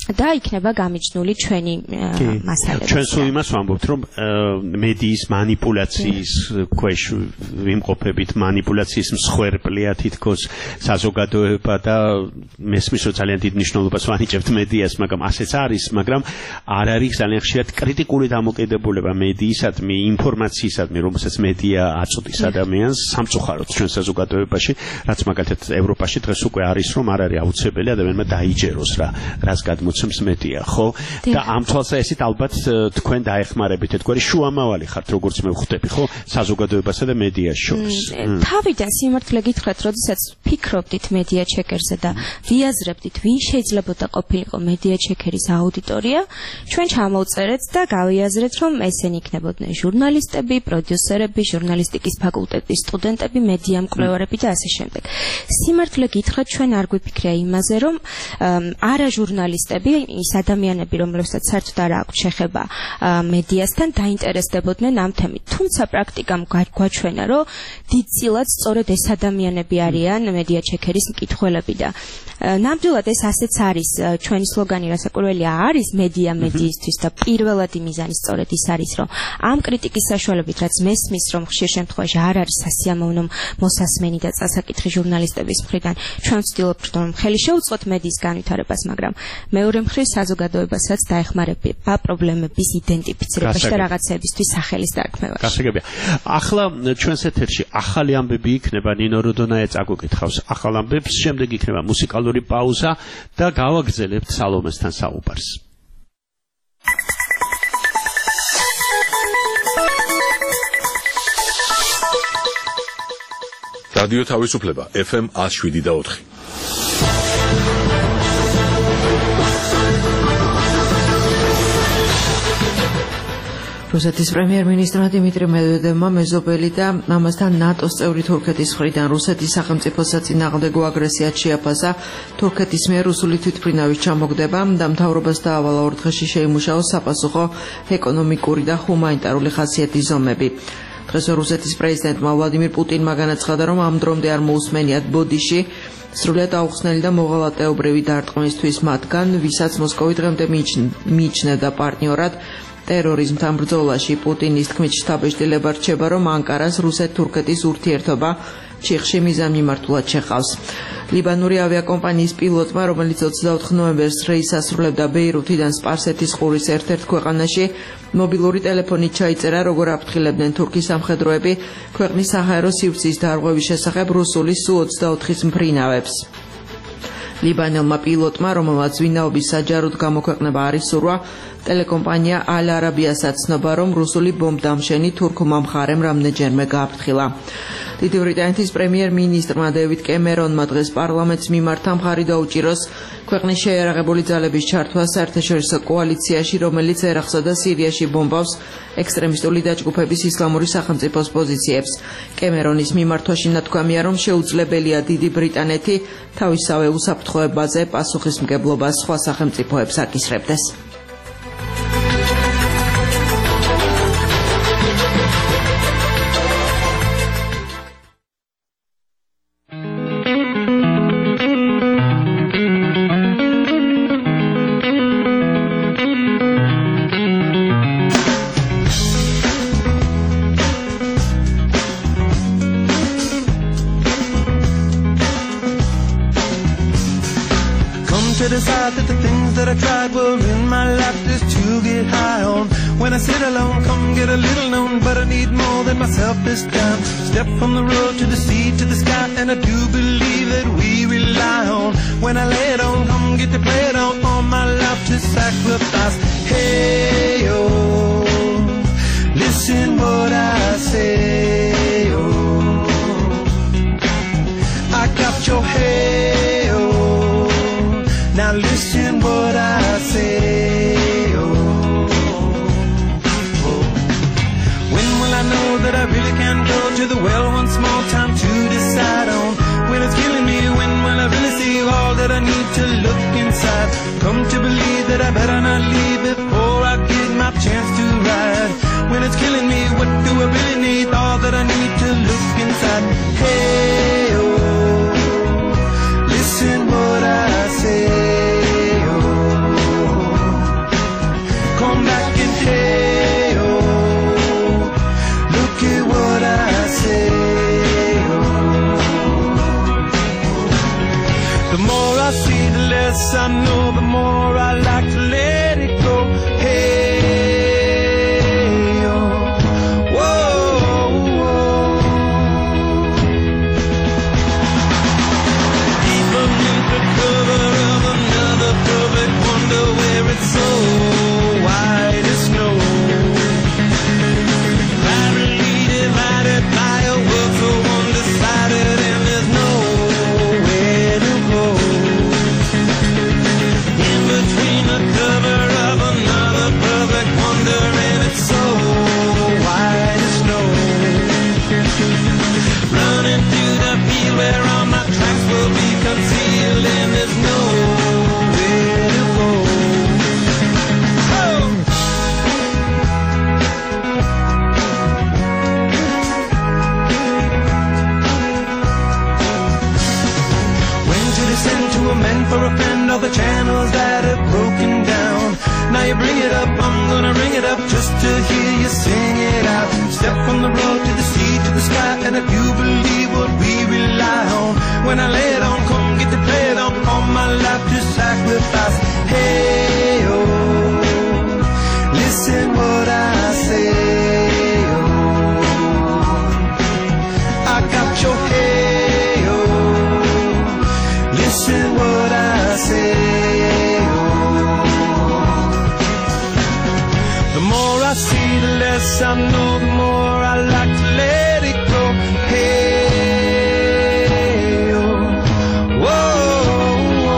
და იქნება გამიჯნული ჩვენი მასალები. ჩვენ სულ იმას ვამბობთ, რომ მედიის манипуляციის ქვეშ ვიმყოფებით, манипуляციის მსხვერპლია თითქოს საზოგადოება და მესმის რომ ძალიან დიდ მნიშვნელობას ვანიჭებთ მედიას, მაგრამ ასეც არის, მაგრამ არ არის ძალიან ხშირად კრიტიკული დამოკიდებულება მედიისადმი, ინფორმაციისადმი, რომელსაც მედია აწვდის ადამიანს სამწუხაროდ ჩვენ საზოგადოებაში, რაც მაგალითად ევროპაში დღეს უკვე არის, რომ არ არის აუცილებელი ადამიანმა დაიჯეროს რა, რას გადმოცემს მედია, ხო? და ამ თვალსაზრისით ალბათ თქვენ დაეხმარებით ერთგვარი შუამავალი ხართ, როგორც მე ვხვდები, ხო? საზოგადოებასა და მედიას შორის. თავიდან სიმართლე გითხრათ, როდესაც ფიქრობდით მედია ჩეკერზე და ვიაზრებდით, ვინ შეიძლებოდა ყოფილიყო მედია ჩეკერის აუდიტორია, ჩვენ ჩამოვწერეთ და გავიაზრეთ, რომ ესენი იქნებოდნენ ჟურნალისტები, პროდიუსერები, ჟურნალისტიკის ფაკულტეტის სტუდენტები, მედია მკვლევარები და ასე შემდეგ. სიმართლე გითხრათ, ჩვენ არ გვიფიქრია იმაზე, რომ არა ჟურნალისტები, ის ადამიანები, რომლებსაც საერთოდ არ აქვთ შეხება მედიასთან, დაინტერესდებოდნენ ამ თემით. თუმცა პრაქტიკამ გვაჩვენა, რომ დიდწილად სწორედ ეს ადამიანები არიან მედია ჩეკერის მკითხველები და ნამდვილად ეს ასეც არის ჩვენი სლოგანი, რასაკვირველია არის მედია მედიისთვის და პირველადი მიზანი სწორედ ის არის, რომ ამ კრიტიკის საშუალებით, რაც მესმის, რომ ხშირ შემთხვევაში არ არის სასიამოვნო მოსასმენი და წასაკითხი ჟურნალისტების მხრიდან, ჩვენ ვცდილობთ, რომ ხელი შეუწყოთ მედიის განვითარებას, მაგრამ მეორე მხრივ საზოგადოებასაც დაეხმარება პრობლემების იდენტიფიცირებაში და რაღაცეებისთვის სახელის დარქმევაში. გასაგებია. ახლა ჩვენს ეთერში ახალი ამბები იქნება, ნინო როდონაია წაგვიკითხავს ახალ ამბებს, შემდეგ იქნება მუსიკალური პაუზა და გავაგრძელებთ სალომესთან საუბარს. რადიო თავისუფლება ეფ ემ one oh seven და four. რუსეთის პრემიერ-მინისტრმა დიმიტრი მედვედევმა მეზობელი და ამასთან ნატოს წევრი თურქეთის მხრიდან რუსეთის სახელმწიფოს საწინააღმდეგო აგრესიად შეაფასა თურქეთის მიერ რუსული თვითმფრინავის ჩამოგდება და მთავრობას დაავალა ორ დღეში შეიმუშაოს საპასუხო ეკონომიკური და ჰუმანიტარული ხასიათის ზომები. დღეს რუსეთის პრეზიდენტმა ვლადიმირ პუტინმა განაცხადა, რომ ამ დრომდე არ მოусმენიათ ბოდიში სრულად აუხსნელი და მოღალატეობრივი დარტყმისთვის მათგან, ვისაც მოსკოვი დღემდე მიიჩნევდა პარტნიორად ტერორიზმთან ბრძოლაში. პუტინის თქმით შთაბეჭდილება რჩება, რომ ანკარას რუსეთ-თურქეთის ურთიერთობა ჩიხში მიზანმიმართულად შეყავს. ლიბანური ავიაკომპანიის პილოტმა, რომელიც ოცდაოთხ ნოემბერს რეისს ასრულებდა ბეირუთიდან სპარსეთის ყურის ერთ-ერთ ქვეყანაში, მობილური ტელეფონით ჩაიწერა, როგორ აფრთხილებდნენ თურქის სამხედროები ქვეყნის საჰაერო სივრცის დარღვევის შესახებ რუსული სუ ოცდაოთხის მფრინავებს. ლიბანელმა პილოტმა, რომელმაც ვინაობის საჯაროდ გამოქვეყნება არ ისურვა, ტელეკომპანია ალ არაბიასაც ცნობა, რომ რუსული ბომბდამშენი თურქულმა მხარემ რამდენჯერმე გააფრთხილა. დიდი ბრიტანეთის პრემიერ-მინისტრმა დევიდ კემერონმა დღეს პარლამენტს მიმართა მხარი დაუჭიროს ქვეყნის შეიარაღებული ძალების ჩართვა საერთაშორისო კოალიციაში, რომელიც ერაყსა და სირიაში ბომბავს ექსტრემისტული დაჯგუფების ისლამური სახელმწიფოს პოზიციებს. კემერონის მიმართვაში ნათქვამია, რომ შეუძლებელია დიდი ბრიტანეთი თავისავე უსაფრთხოებაზე პასუხისმგებლობას სხვა სახელმწიფოებს აკისრებდეს. Decide that the things that I tried were in my life just to get high on. When I sit alone, come get a little known, but I need more than myself this time. Step from the road to the sea to the sky, and I do believe that we rely on. When I lay it on, come get to play it on, all my life to sacrifice. Hey, oh, listen what I say, oh, I got your hey, oh. Now listen what I say, oh, oh. When will I know that I really can go to the well once more? Time to decide on. When it's killing me, when will I really see all that I need to look inside? Come to believe that I better not leave before I get my chance to ride. When it's killing me, what do I really need? All that I need to look inside. Hey, oh, listen what I say, oh. the road to the sea, to the sky, and if you believe what we rely on, when I lay it on, come get to play it on, all my life to sacrifice. Hey, oh, listen what I say, oh, I got your hey, oh, listen what I say, oh. The more I see, the less I know, the more I like to let it go. Hey, oh, whoa,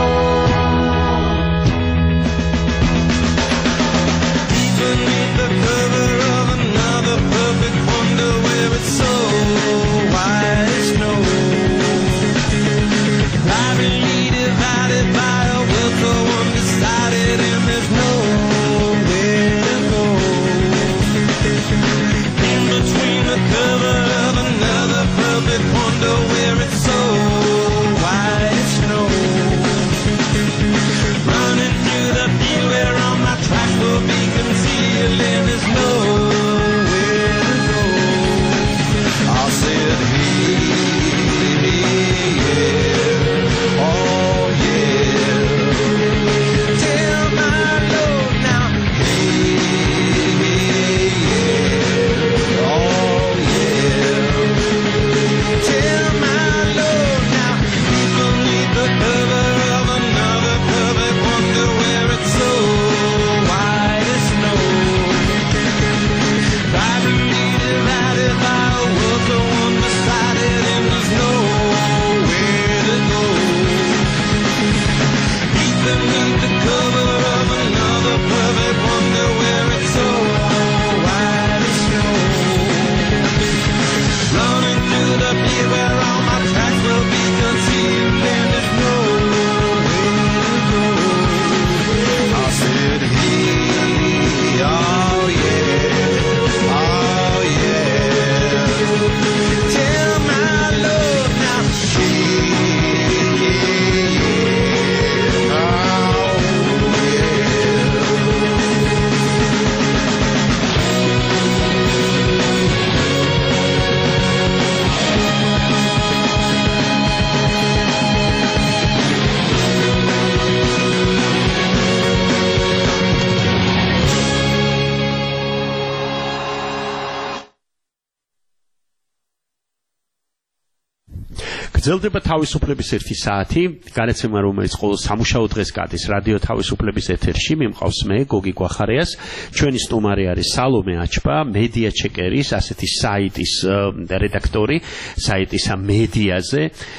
beneath the cover of another perfect wonder where it's so white as snow, privately divided by a will so undecided, and there's nowhere to go. In between the cover of another perfect wonder where it's so white as snow, running through the field where all my tracks will be concealed, and there's nowhere to go. I said, hey, yeah, oh yeah, tell my Lord now, hey, yeah, oh yeah, tell my Lord now, beneath the cover of another perfect wonder where it's so white as snow, privately divided by a world so undecided, and there's nowhere to go. Deep beneath the cover of another perfect wonder where it's so white as snow, running through the field where all my tracks will be concealed, and there's nowhere to go. I said, hey, oh yeah, oh yeah, tell my Lord now, hey, yeah, oh გრძელდება თავისუფლების ერთი საათი, განაცემა რომელიც ყოველ სამუშაო დღეს გადის რადიო თავისუფლების ეთერში, მიმყავს მე გოგი გვახარიას, ჩვენი სტუმარი არის სალომე აჩბა, მედია ჩეკერის ასეთი საიტის რედაქტორი, საიტის მედიაზე,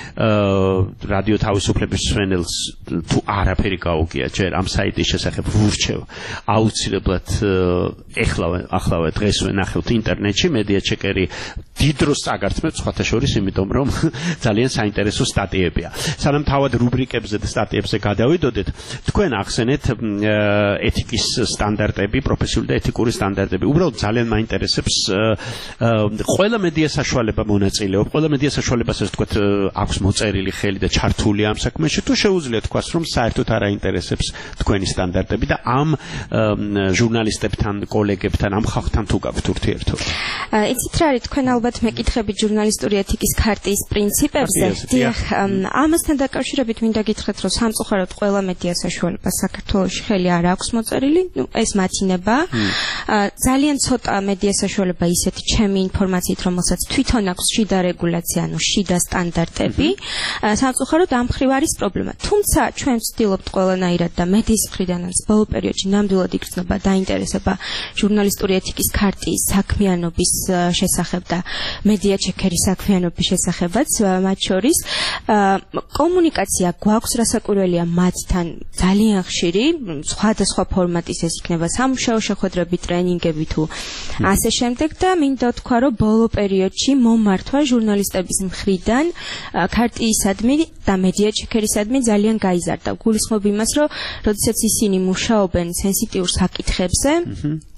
რადიო თავისუფლების მსმენელს თუ არაფერი გაუგია ჯერ ამ საიტის შესახებ ვურჩევ, აუცილებლად ეხლა ახლავე დღეს ვენახავთ ინტერნეტში, მედია ჩეკერი დიდ დროს წაგართმევთ, სხვათა შორის, იმიტომ რომ ძალიან საინტერესო სტატიებია. სანამ თავად რუბრიკებზე და სტატიებზე გადავიდოდეთ, თქვენ ახსენეთ ეთიკის სტანდარტები, პროფესიული და ეთიკური სტანდარტები. უბრალოდ ძალიან მაინტერესებს ყველა მედია საშუალება მონაწილეობ, ყველა მედია საშუალებას ასე ვთქვათ აქვს მოწერილი ხელი და ჩართული ამ საქმეში, თუ შეუძლია თქვას, რომ საერთოდ არ აინტერესებს თქვენი სტანდარტები და ამ ჟურნალისტებთან, კოლეგებთან, ამ ხალხთან თუ გაქვთ ურთიერთობა. იცით რა არის, თქვენ ალბათ მეკითხებით ჟურნალისტური ეთიკის ქარტიის პრინციპებზე. დიახ, ამასთან დაკავშირებით მინდა გითხრათ, რომ სამწუხაროდ ყველა მედია საშუალებას საქართველოში ხელი არ აქვს მოწერილი, ნუ ეს მათინება. ძალიან ცოტა მედია საშუალება ისეთი ჩემი ინფორმაციით, რომელსაც თვითონ აქვს შიდა რეგულაცია, ანუ შიდა სტანდარტები. სამწუხაროდ ამ მხრივ არის პრობლემა. თუმცა ჩვენ ვცდილობთ ყველანაირად და მედიის მხრიდანაც ბოლო პერიოდში ნამდვილად იგრძნობა დაინტერესება ჟურნალისტური ეთიკის ქარტიის საქმიანობის შესახებ და მედია ჩეკერის საქმიანობის შესახებაც, მათ შორის კომუნიკაცია გვაქვს, რასაკვირველია მათთან ძალიან ხშირი, სხვადასხვა ფორმატის, ეს იქნება სამუშაო შეხვედრები, ტრენინგები თუ ასე შემდეგ და მინდა ვთქვა, რომ ბოლო პერიოდში მომართვა ჟურნალისტების მხრიდან ქარტიისადმი და მედია ჩეკერისადმი ძალიან გაიზარდა. გულისხმობ იმას, რომ როდესაც ისინი მუშაობენ სენსიტიურ საკითხებზე,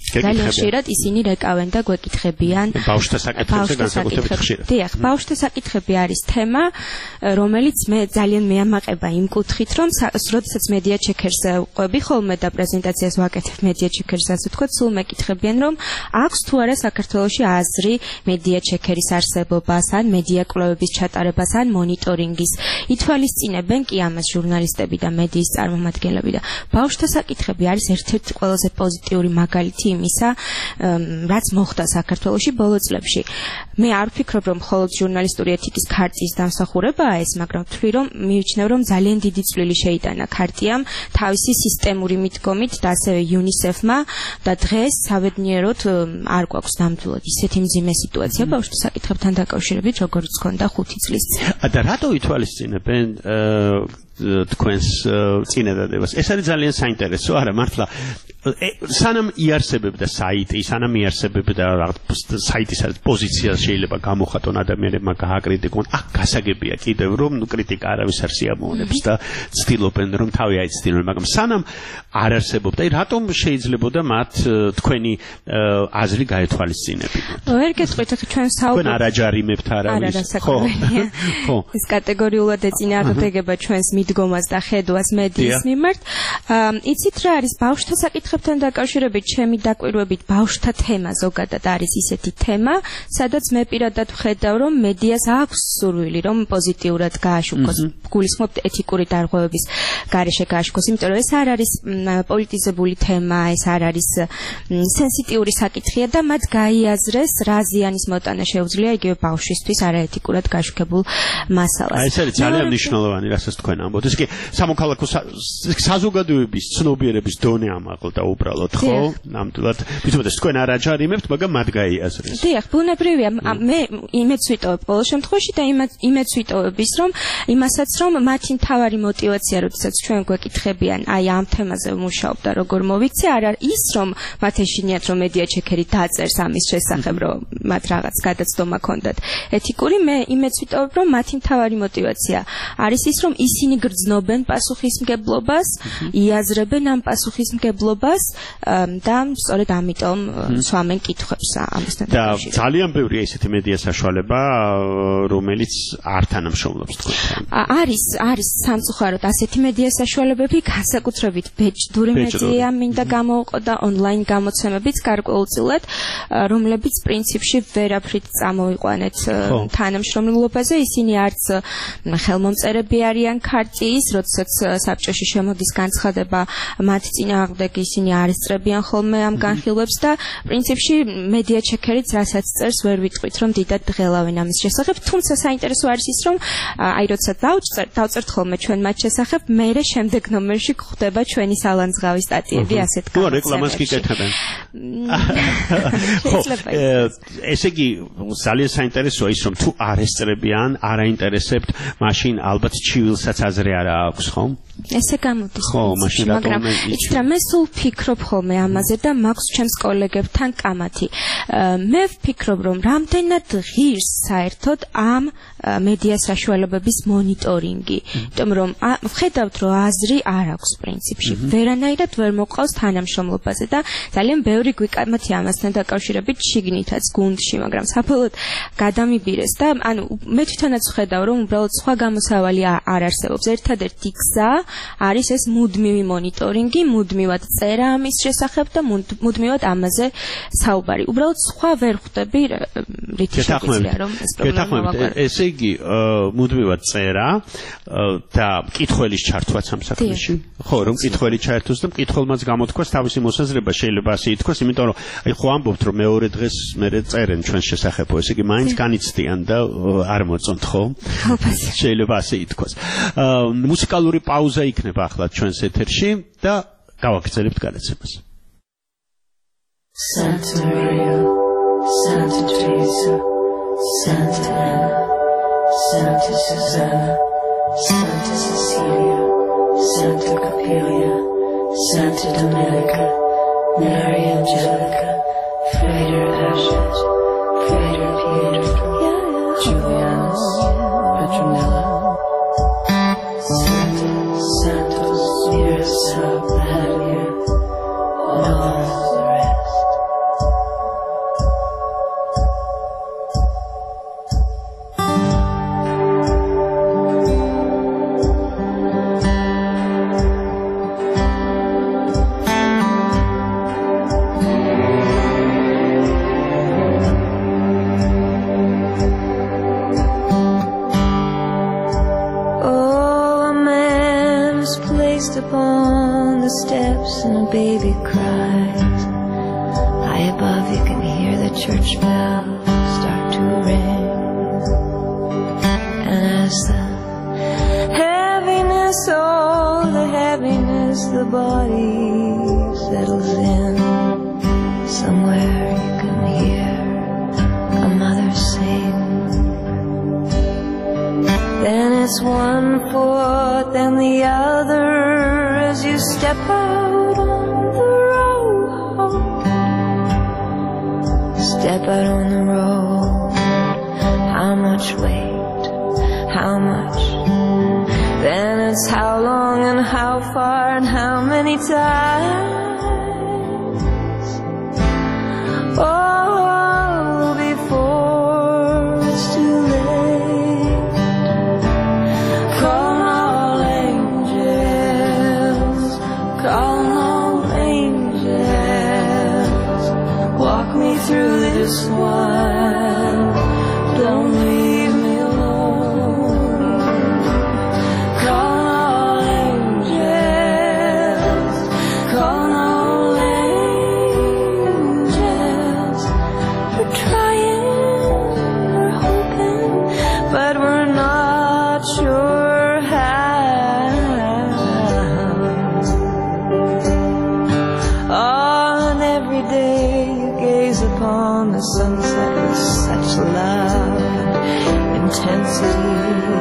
ძალიან ხშირად ისინი რეკავენ და გვეკითხებიან ბავშვთა საკითხებზე განსაკუთრებით ხშირად. დიახ, ბავშვთა საკითხები არის თემა, რომელიც მე ძალიან მეამაყება იმ კუთხით, რომ როდესაც მედია ჩეკერს ვყვები ხოლმე და პრეზენტაციას ვაკეთებ მედია ჩეკერს, ასე ვთქვათ, სულ მეკითხებიან, რომ აქვს თუ არა საქართველოში აზრი მედია ჩეკერის არსებობას, ან მედია კვლევების ჩატარებას, ან მონიტორინგის. ითვალისწინებენ კი ამას ჟურნალისტები და მედიის წარმომადგენლები და ბავშვთა საკითხები არის ერთ-ერთი ყველაზე პოზიტიური მაგალითი იმისა, რაც მოხდა საქართველოში ბოლო წლებში. მე არ ვფიქრობ, რომ მხოლოდ ჟურნალისტური ეთიკის ქარტიის დამსახურებაა ეს, მაგრამ ვთვლი, რომ მივიჩნევ, რომ ძალიან დიდი წვლილი შეიტანა ქარტიამ თავისი სისტემური მიდგომით და ასევე იუნისეფმა და დღეს საბედნიეროდ არ გვაქვს ნამდვილად ისეთი მძიმე სიტუაცია ბავშვთა საკითხებთან დაკავშირებით, როგორც ჰქონდა ხუთი წლის წინ. და რატო ითვალისწინებენ თქვენს წინადადებას? ეს არის ძალიან საინტერესო, არა მართლა სანამ იარსებებდა საიტი, სანამ იარსებებდა საიტის პოზიცია შეიძლება გამოხატონ ადამიანებმა გააკრიტიკონ, აქ გასაგებია კიდევ რომ ნუ კრიტიკა არავის არ სიამოვნებს და ცდილობენ რომ თავი აიცდინონ, მაგრამ სანამ არ არსებობდა, რატომ შეიძლებოდა მათ თქვენი აზრი გაეთვალისწინებინათ? ვერ გეტყვით, ახლა ჩვენ საუბრობთ. თქვენ არ აჯარიმებთ არავის. ხო. ხო. ეს კატეგორიულად ეწინააღმდეგება ჩვენს მიდგომას და ხედვას მედიის მიმართ. იცით რა არის ბავშვთა საკითხებთან დაკავშირებით, ჩემი დაკვირვებით ბავშვთა თემა ზოგადად არის ისეთი თემა, სადაც მე პირადად ვხედავ, რომ მედიას აქვს სურვილი, რომ პოზიტიურად გააშუქოს, გულისხმობთ ეთიკური დარღვევების გარეშე გააშუქოს, იმიტომ რომ ეს არ არის პოლიტიზებული თემა, ეს არ არის სენსიტიური საკითხია და მათ გაიაზრეს რა ზიანის მოტანა შეუძლია იგივე ბავშვისთვის არაეთიკურად გააშუქებულ მასალას. ეს არის ძალიან მნიშვნელოვანი, რასაც თქვენ ამბობთ. ეს კი სამოქალაქო საზოგადოების ცნობიერების დონე ამაღლდა უბრალოდ, ხო? ნამდვილად, ვიტყოდეს თქვენ არ აჯარიმებთ, მაგრამ მათ გაიაზრეს. დიახ, ბუნებრივია. მე იმეც ვიტოვებ ყოველ შემთხვევაში და იმეც ვიტოვებ ის, რომ იმასაც, რომ მათი მთავარი мотиваცია, როდესაც ჩვენ გვეკითხებიან, აი ამ თემაზე ვმუშაობ და როგორ მოვიქცე, არ არის ის, რომ მათ ეშინიათ, რომ მედია ჩეკერი დაწერს ამის შესახებ, რომ მათ რაღაც გადაცდომა ქონდათ ეთიკური. მე იმეც ვიტოვებ, რომ მათი მთავარი мотиваცია არის ის, რომ ისინი გრძნობენ პასუხისმგებლობას, იაზრებენ ამ პასუხისმგებლობას და სწორედ ამიტომ სვამენ კითხვებს ამასთან დაკავშირებით. და ძალიან ბევრია ისეთი მედია საშუალება, რომელიც არ თანამშრომლობს თქვენთან. არის, არის სამწუხაროდ ასეთი მედია საშუალებები, განსაკუთრებით ბეჭდური მედია მინდა გამოვყო და ონლაინ გამოცემებიც გარკვეულწილად, რომლებიც პრინციპში ვერაფრით წამოიყვანეთ თანამშრომლობაზე. ისინი არც ხელმომწერები არიან ქარტიის, როდესაც საბჭოში შემოდის განცხადება მათ წინააღმდეგ, ისინი არ ესწრებიან ხოლმე ამ განხილვებს და პრინციპში მედია ჩეკერიც რასაც წერს ვერ ვიტყვით, რომ დიდად დღელავენ ამის შესახებ. თუმცა საინტერესო არის ის, რომ აი როცა დავწერთ ხოლმე ჩვენ მათ შესახებ, მერე შემდეგ ნომერში გვხვდება ჩვენი სალანძღავი სტატიები ასეთ გამოცემებში. ხო, რეკლამას გიკეთებენ. ხო, ესე იგი ძალიან საინტერესოა ის, რომ თუ არ ესწრებიან, არ აინტერესებთ, მაშინ ალბათ ჩივილსაც აზრი არ აქვს, ხო? ესე გამოდის. ხო, მაშინ მაგრამ იცით რა, მე სულ ვფიქრობ ხოლმე ამაზე და მაქვს ჩემს კოლეგებთან კამათი. მე ვფიქრობ, რომ რამდენად ღირს საერთოდ ამ მედია საშუალებების მონიტორინგი, იმიტომ რომ ვხედავთ, რომ აზრი არ აქვს პრინციპში. ვერანაირად ვერ მოყავს თანამშრომლობაზე და ძალიან ბევრი გვიკამათი ამასთან დაკავშირებით შიგნითაც გუნდში, მაგრამ საფუძვლად გადამიბირეს და ანუ მე თვითონაც ვხედავ, რომ უბრალოდ სხვა გამოსავალი არ არსებობს. ერთადერთი გზა არის ეს მუდმივი მონიტორინგი, მუდმივად წერა ამის შესახებ და მუდმივად ამაზე საუბარი. უბრალოდ სხვა ვერ ხვდები რითი შეგვიძლია რომ ეს პრობლემა მოვაგვაროთ. ესე იგი მუდმივად წერა და მკითხველის ჩართვაც ამ საქმეში. ხო, რომ მკითხველი ჩაერთოს და მკითხველმაც გამოთქვას თავისი მოსაზრება, შეიძლება ასე ითქვას, იმიტომ რომ აი ხო ამბობთ, რომ მეორე დღეს მერე წერენ ჩვენს შესახებო, ესე იგი მაინც განიცდიან და არ მოწონთ, ხო? შეიძლება ასე ითქვას. მუსიკალური პაუზა იქნება ახლა ჩვენს ეთერში და გავაგრძელებთ გადაცემას. Santa Maria, Santa Teresa, Santa Anna, Santa Susanna, Santa Cecilia, Santa Capilia, Santa Domenica, Mary Angelica, Frater Ashet, Frater Pietro, Julianus, Petronella, Santa, Santos, Mirsa, Bahagia, and all the rest. baby cries. High above you can hear the church bells start to ring. And as the heaviness, oh the heaviness, the body settles in, somewhere you can hear a mother sing. Then it's one foot, then the other, as you step out on the road. Step out on the road. How much weight? How much? Then it's how long and how far and how many times. Oh, before it's too late. Call all angels, call all angels. Walk me through this one. Don't leave me alone. Call all angels, call all angels. We're trying, we're hoping, but we're not sure how. On every day you gaze upon the sunset with such love and intensity.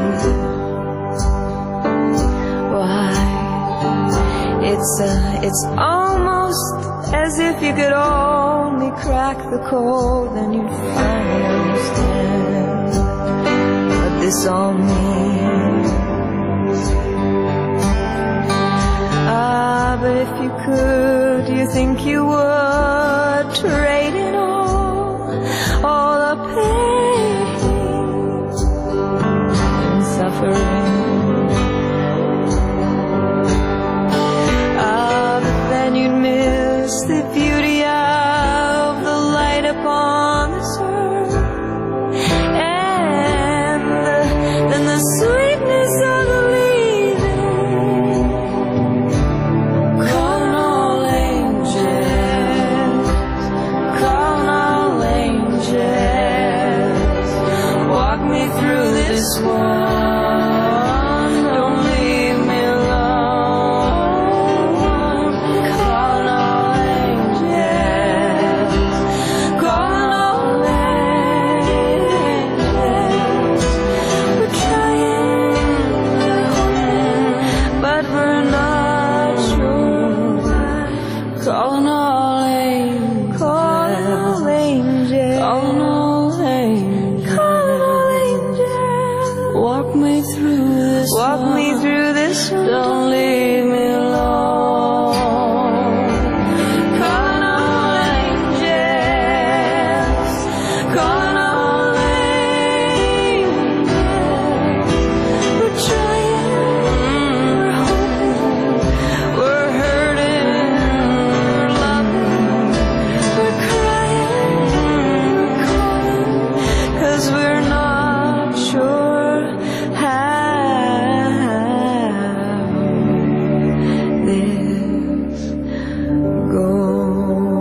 Why, it's uh, it's almost as if you could only crack the code, then you'd finally understand what this all means. Ah, but if you could, do you think you would trade it all, all the pain and suffering? Ah, but then you'd miss the beauty of the light upon this earth, and the, then the sweetness of the leaving. Call all angels, call all angels. Walk me through this one. Don't leave me alone. Call all angels, call all angels. We're trying, we're hoping, but we're not sure. Call all angels, call all angels, call all angels, call all angels. Walk me through this, walk me through this. Don't leave me alone. Call all angels, call all angels. We're trying, we're hoping, we're hurting, we're loving, we're crying, we're calling, 'cause we're not sure how this goes.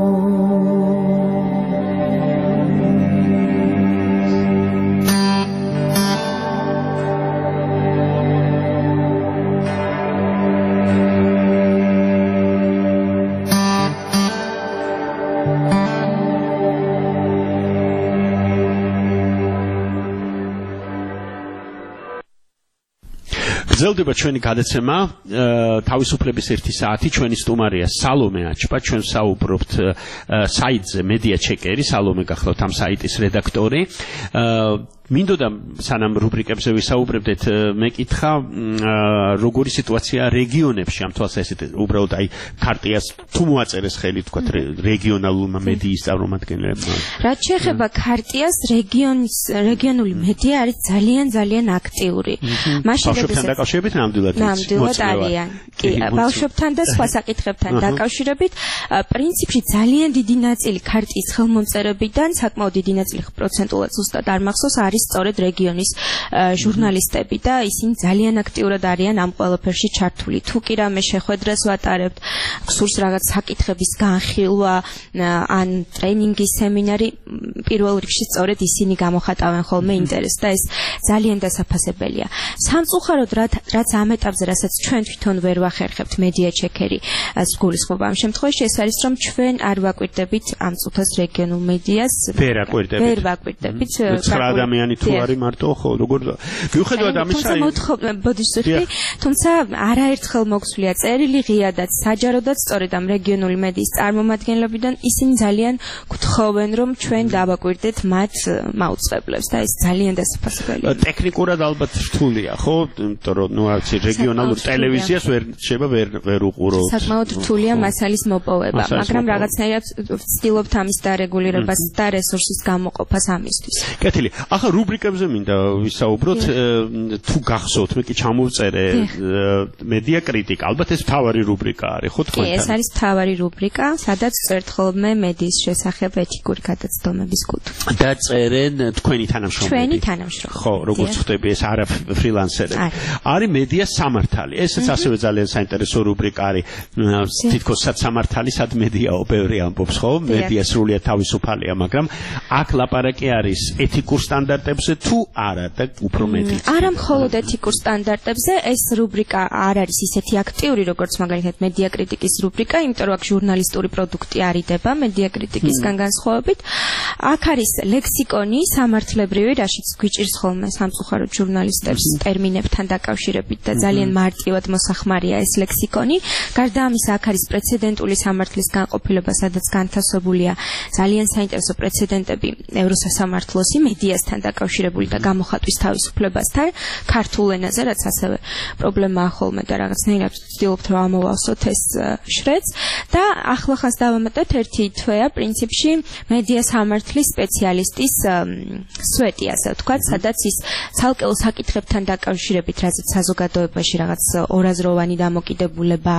გრძელდება ჩვენი გადაცემა თავისუფლების ერთი საათი. ჩვენი სტუმარია სალომე აჩბა. ჩვენ საუბრობთ საიტზე მედია ჩეკერი. სალომე გახლავთ ამ საიტის რედაქტორი. მინდოდა სანამ რუბრიკებზე ვისაუბრებდეთ, მეკითხა როგორი სიტუაცია რეგიონებში ამ თვალსაზრისით, უბრალოდ აი ქარტიას თუ მოაწერეს ხელი თქვა რეგიონალურმა მედიის წარმომადგენლებმა. რაც შეეხება ქარტიას, რეგიონის რეგიონული მედია არის ძალიან ძალიან აქტიური. მაშინ ბავშვებთან დაკავშირებით ნამდვილად ნამდვილად არიან. კი, ბავშვებთან და სხვა საკითხებთან დაკავშირებით, პრინციპში ძალიან დიდი ნაწილი ქარტიის ხელმომწერებიდან, საკმაოდ დიდი ნაწილი პროცენტულად ზუსტად არ მახსოვს, არის არის სწორედ რეგიონის ჟურნალისტები და ისინი ძალიან აქტიურად არიან ამ ყველაფერში ჩართული. თუ კი რამე შეხვედრას ვატარებთ, გსურს რაღაც საკითხების განხილვა ან ტრენინგი, სემინარი, პირველ რიგში სწორედ ისინი გამოხატავენ ხოლმე ინტერესს და ეს ძალიან დასაფასებელია. სამწუხაროდ რაც ამ ეტაპზე, რასაც ჩვენ თვითონ ვერ ვახერხებთ მედია ჩეკერი გულისხმობა ამ შემთხვევაში ეს არის რომ ჩვენ არ ვაკვირდებით ამ წუთას რეგიონულ მედიას ვერ აკვირდებით ვერ ვაკვირდებით ცხრა ადამიანი თუ არის მარტო ხო როგორ მიუხედავად ამისა ბოდიშსიხი თუმცა არაერთხელ მოგვსვლია წერილი ღიადაც საჯაროდაც სწორედ ამ რეგიონული მედიის წარმომადგენლებიდან ისინი ძალიან გთხოვენ რომ ჩვენ დავაკვირდეთ მათ მაუწყებლებს და ეს ძალიან დასაფასებელია ტექნიკურად ალბათ რთულია ხო იმიტომ რომ ნუ არც რეგიონალურ ტელევიზიას ვერ შეიძლება ვერ ვერ უყურო საკმაოდ რთულია მასალის მოპოვება მაგრამ რაღაცნაირად ვცდილობთ ამის დარეგულირებას და რესურსის გამოყოფას ამისთვის კეთილი ახლა რუბრიკებზე მინდა ვისაუბროთ თუ გახსოვთ მე კი ჩამოვწერე მედია კრიტიკა ალბათ ეს მთავარი რუბრიკა არის ხო თქვენთან ეს არის მთავარი რუბრიკა სადაც წერთ ხოლმე მედიის შესახებ ეთიკური გადაცდომების კუთხე და წერენ თქვენი თანამშრომლები ჩვენი თანამშრომლები ხო როგორც ხდები ეს არა ფრილანსერები არის მედია სამართალი ესეც ასევე ძალიან საინტერესო რუბრიკა არის თითქოს სამართალი სად მედიაო ბევრი ამბობს ხო მედია სრულიად თავისუფალია მაგრამ აქ ლაპარაკი არის ეთიკურ სტანდარტებზე თუ არა და უფრო მეტი არა მხოლოდ ეთიკურ სტანდარტებზე ეს რუბრიკა არ არის ისეთი აქტიური როგორც მაგალითად მედია კრიტიკის რუბრიკა იმიტომ რომ აქ ჟურნალისტური პროდუქტი არიდება მედია კრიტიკისგან განსხვავებით აქ არის ლექსიკონი სამართლებრივი რაშიც გვიჭირს ხოლმე სამწუხაროდ ჟურნალისტებს ტერმინებთან დაკავშირებით და ძალიან მარტივად მოსახმარია ეს ლექსიკონი გარდა ამისა აქ არის პრეცედენტული სამართლის განყოფილება სადაც განთავსებულია ძალიან საინტერესო პრეცედენტები ევროსასამართლოსი მედიასთან დაკავშირებული და გამოხატვის თავისუფლებასთან ქართულ ენაზე რაც ასევე პრობლემაა ხოლმე და რაღაცნაირად ვცდილობთ რომ ამოვავსოთ ეს შრეც და ახლახანს დავამატოთ ერთი თვეა პრინციპში მედია სამართლის სპეციალისტის სვეტი ასე ვთქვათ სადაც ის ცალკეულ საკითხებთან დაკავშირებით რასაც საზოგადოებაში რაღაც ორაზროვანი დამოკიდებულება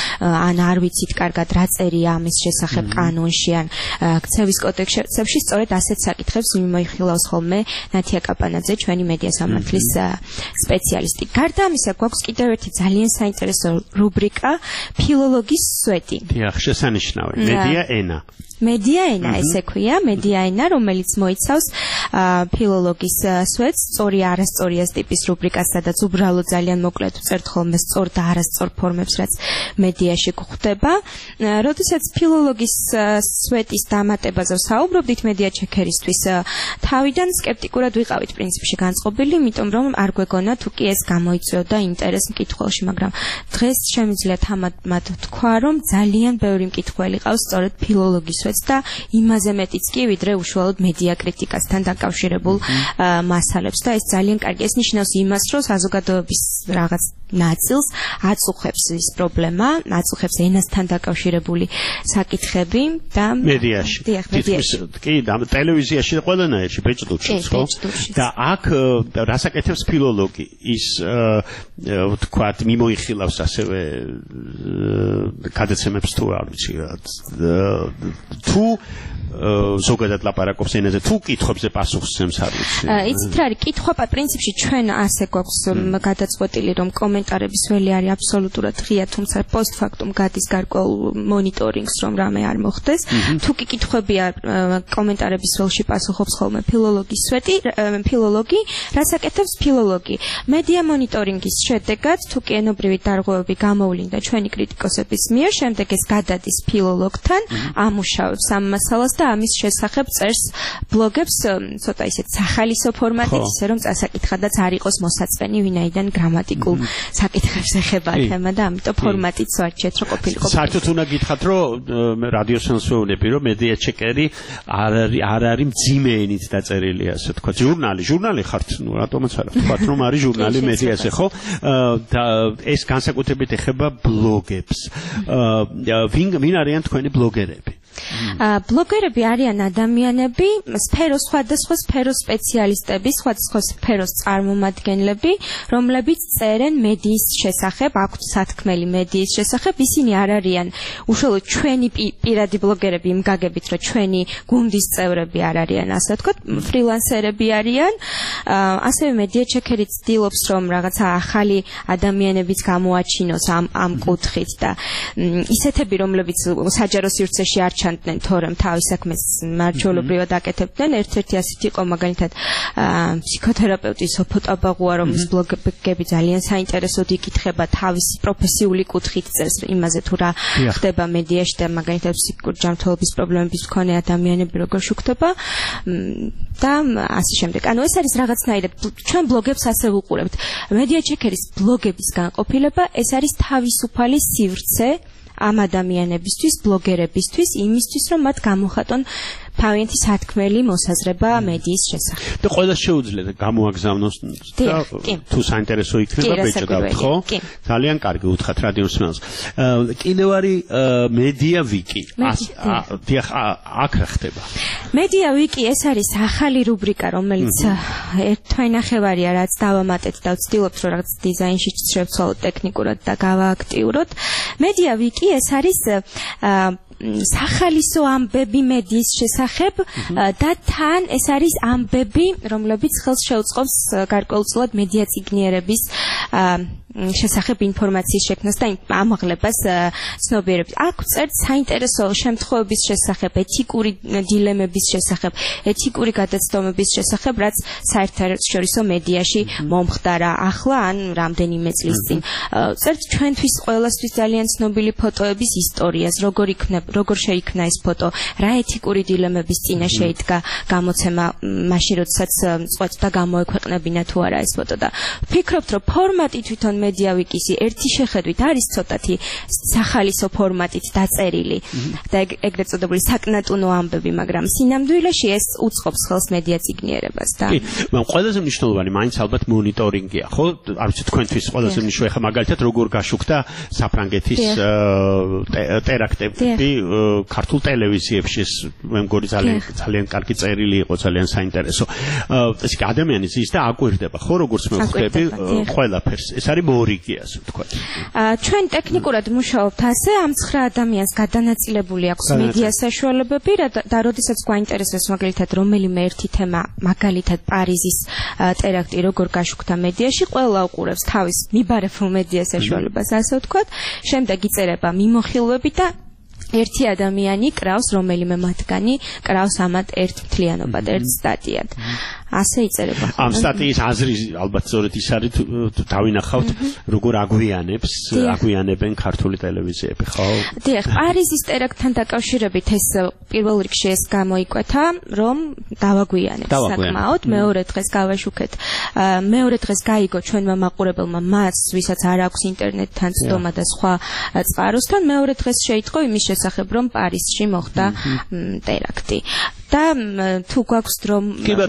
ან არ ვიცით კარგად რა წერია ამის შესახებ კანონში ან ქცევის კოდექსებში სწორედ ასეთ საკითხებს მიმოიხილავს ხოლმე ნათია კაპანაძე ჩვენი მედია სამართლის სპეციალისტი. გარდა ამისა გვაქვს კიდევ ერთი ძალიან საინტერესო რუბრიკა ფილოლოგის სვეტი. დიახ, შესანიშნავი. მედია ენა. მედია ენა ესე ქვია, მედია ენა, რომელიც მოიცავს ფილოლოგის სვეტს, სწორი არასწორიას ტიპის რუბრიკას, სადაც უბრალოდ ძალიან მოკლედ ვწერთ ხოლმე სწორ და არასწორ ფორმებს, რაც მედიაში გვხვდება. როდესაც ფილოლოგის სვეტის დამატებაზე ვსაუბრობდით მედია ჩეკერისთვის, თავიდან სკეპტიკურად ვიყავით პრინციპში განწყობილი, იმიტომ რომ არ გვეგონა თუ კი ეს გამოიწვიოდა ინტერესს მკითხველში, მაგრამ დღეს შემიძლია თამამად თქვა, რომ ძალიან ბევრი მკითხველი ყავს სწორედ ფილოლოგის და იმაზე მეტიც კი ვიდრე უშუალოდ მედია კრიტიკასთან დაკავშირებულ მასალებს და ეს ძალიან კარგი ეს ნიშნავს იმას რომ საზოგადოების რაღაც ნაწილს აწუხებს ის პრობლემა, აწუხებს ენასთან დაკავშირებული საკითხები და მედიაში. კი, ტელევიზიაში ყველანაირში ბეჭდურშიც, ხო? და აქ რასაკეთებს ფილოლოგი? ის ვთქვათ, მიმოიხილავს ასევე გადაცემებს თუ არ ვიცი რა. თუ ზოგადად ლაპარაკობს ენაზე, თუ კითხვებზე პასუხს ცემს არ ვიცი. იცით რა არის, კითხვა პრინციპში ჩვენ ასე გვაქვს გადაწყვეტილი რომ კომენტარების ველი არის აბსოლუტურად ღია, თუმცა პოსტფაქტუმ გადის გარკვეულ მონიტორინგს, რომ რამე არ მოხდეს. თუ კი კითხვებია კომენტარების ველში პასუხობს ხოლმე ფილოლოგის სვეტი, ფილოლოგი, რასაკეთებს ფილოლოგი. მედია მონიტორინგის შედეგად, თუ კი ენობრივი დარღვევები გამოვლინდა ჩვენი კრიტიკოსების მიერ, შემდეგ ეს გადადის ფილოლოგთან, ამუშავებს ამ მასალას და ამის შესახებ წერს ბლოგებს, ცოტა ისეთ სახალისო ფორმატით, ისე რომ წასაკითხადაც არ იყოს მოსაწყენი, ვინაიდან გრამატიკულ საკითხებს ეხება თემა და ამიტომ ფორმატიც ვარჩიეთ რომ ყოფილიყო. საერთოდ უნდა გითხრათ რომ რადიოს ხელმძღვანელები რომ მედია ჩეკერი არ არის არ არის მძიმე ენით დაწერილი ასე თქვა. ჟურნალი, ჟურნალი ხართ, ნუ რატომაც არა ვთქვათ რომ არის ჟურნალი მედიაზე, ხო? და ეს განსაკუთრებით ეხება ბლოგებს. ვინ ვინ არიან თქვენი ბლოგერები? ბლოგერები არიან ადამიანები, სფეროს სხვადასხვა სფეროს სპეციალისტები, სხვადასხვა სფეროს წარმომადგენლები, რომლებიც წერენ მედიის შესახებ, აქვთ სათქმელი მედიის შესახებ, ისინი არ არიან უშუალოდ ჩვენი პირადი ბლოგერები იმ გაგებით, რომ ჩვენი გუნდის წევრები არ არიან, ასე ვთქვათ, ფრილანსერები არიან. ასევე მედია ჩეკერი ცდილობს, რომ რაღაცა ახალი ადამიანებიც გამოაჩინოს ამ ამ კუთხით და ისეთები, რომლებიც საჯარო სივრცეში არ ჩანდნენ, თორემ თავის საქმეს მარჯველობრივად აკეთებდნენ. ერთ-ერთი ასეთი იყო მაგალითად ფსიქოთერაპევტი სოფო ტაბაღუა, რომლის ბლოგები ძალიან საინტერესოდ იკითხება, თავისი პროფესიული კუთხით წერს იმაზე თუ რა ხდება მედიაში და მაგალითად ფსიქიკური ჯანმრთელობის პრობლემების მქონე ადამიანები როგორ შუქდება და ასე შემდეგ. ანუ ეს არის რაღაცნაირად ჩვენ ბლოგებს ასე ვუყურებთ. მედია ჩეკერის ბლოგების განყოფილება ეს არის თავისუფალი სივრცე ამ ადამიანებისთვის, ბლოგერებისთვის, იმისთვის, რომ მათ გამოხატონ თავიანთი სათქმელი მოსაზრება მედიის შესახებ. და ყველა შეუძლია გამოაგზავნოს და თუ საინტერესო იქნება ბეჭდავთ, ხო? ძალიან კარგი უთხრათ რადიოს მსმენელს. კიდევ არის მედია ვიკი. დიახ, აქ რა ხდება? მედია ვიკი ეს არის ახალი რუბრიკა, რომელიც ერთთვენახევარია, რაც დავამატეთ და ვცდილობთ, რომ რაღაც დიზაინში შევცვალოთ ტექნიკურად და გავააქტიუროთ. მედია ვიკი ეს არის სახალისო ამბები მედიის შესახებ და თან ეს არის ამბები, რომლებიც ხელს შეუწყობს გარკვეულწილად მედია წიგნიერების შესახებ ინფორმაციის შექმნას და ამაღლებას ცნობიერების. აქ წერთ საინტერესო შემთხვევების შესახებ, ეთიკური დილემების შესახებ, ეთიკური გადაცდომების შესახებ, რაც საერთაშორისო მედიაში მომხდარა ახლა ან რამდენიმე წლის წინ. წერთ ჩვენთვის ყველასთვის ძალიან ცნობილი ფოტოების ისტორიას, როგორ იქნება, როგორ შეიქმნა ეს ფოტო, რა ეთიკური დილემების წინა შეიდგა გამოცემა, მაშინ როდესაც წვეთდა გამოექვეყნებინა თუ არა ეს ფოტო და ვფიქრობთ, რომ ფორმატი თვითონ მედია ვიკისი ერთი შეხედვით არის ცოტათი სახალისო ფორმატით დაწერილი და ეგრეთ წოდებული საკნატუნო ამბები, მაგრამ სინამდვილეში ეს უწყობს ხელს მედია წიგნიერებას და კი, მაგრამ ყველაზე მნიშვნელოვანი მაინც ალბათ მონიტორინგია, ხო? არ ვიცი თქვენთვის ყველაზე მნიშვნელოვანი ხა მაგალითად როგორ გაშუქდა საფრანგეთის ტერაქტები ქართულ ტელევიზიებში, ეს მე მგონი ძალიან ძალიან კარგი წერილი იყო, ძალიან საინტერესო. ეს კი ადამიანი ზის და აკვირდება, ხო, როგორც მე ვხვდები ყველაფერს. ეს არის მორიგი, ასე ვთქვათ. ჩვენ ტექნიკურად მუშაობთ ასე, ამ ცხრა ადამიანს გადანაწილებული აქვს მედია საშუალებები და როდესაც გვაინტერესებს მაგალითად რომელიმე ერთი თემა, მაგალითად პარიზის ტერაქტი როგორ გაშუქდა მედიაში, ყველა უყურებს თავის მიბარებულ მედია საშუალებას, ასე ვთქვათ. შემდეგ იწერება მიმოხილვები და ერთი ადამიანი კრავს რომელიმე მათგანი კრავს ამათ ერთ მთლიანობად, ერთ სტატიად. ასე იწერება. ამ სტატიის აზრი ალბათ სწორედ ის არის თუ დავინახავთ როგორ აგვიანებს, აგვიანებენ ქართული ტელევიზიები, ხო? დიახ, პარიზის ტერაქტთან დაკავშირებით ეს პირველ რიგში ეს გამოიკვეთა, რომ დავაგვიანებს საკმაოდ, მეორე დღეს გავაშუქეთ. მეორე დღეს გაიგო ჩვენმა მაყურებელმა მას, ვისაც არ აქვს ინტერნეტთან ცდომა და სხვა წყაროსთან, მეორე დღეს შეიტყო იმის შესახებ, რომ პარიზში მოხდა ტერაქტი. და თუ გვაქვს რომ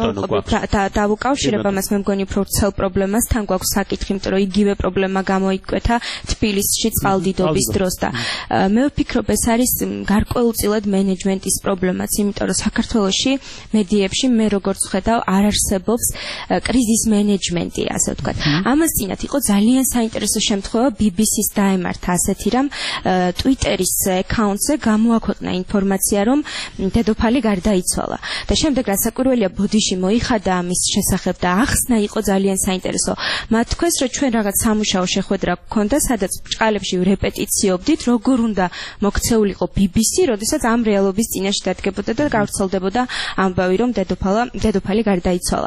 დავუკავშირებ ამას, მე მგონი უფრო ვრცელ პრობლემასთან გვაქვს საკითხი, იმიტომ რომ იგივე პრობლემა გამოიკვეთა თბილისში წყალდიდობის დროს და მე ვფიქრობ ეს არის გარკვეულწილად მენეჯმენტის პრობლემაც, იმიტომ რომ საქართველოში მედიებში მე როგორც ვხედავ არ არსებობს კრიზის მენეჯმენტი, ასე ვთქვათ. ამას წინათ იყო ძალიან საინტერესო შემთხვევა ბი ბი სის დაემართა ასეთი რამ, ტვიტერის აკაუნტზე გამოაქვეყნა ინფორმაცია, რომ დედოფალი გარდაიცვალა. და შემდეგ რაც საკვირველია ბოდიში მოიხადა ამის შესახებ და ახსნა იყო ძალიან საინტერესო. მათ თქვეს, რომ ჩვენ რაღაც სამუშაო შეხვედრა გქონდა, სადაც ბრჭყალებში რეპეტიციობდით, როგორ უნდა მოქცეულიყო ბი ბი სი, როდესაც ამ რეალობის წინაშე დადგებოდა და გავრცელდებოდა ამბავი, რომ დედოფალა დედოფალი გარდაიცვალა.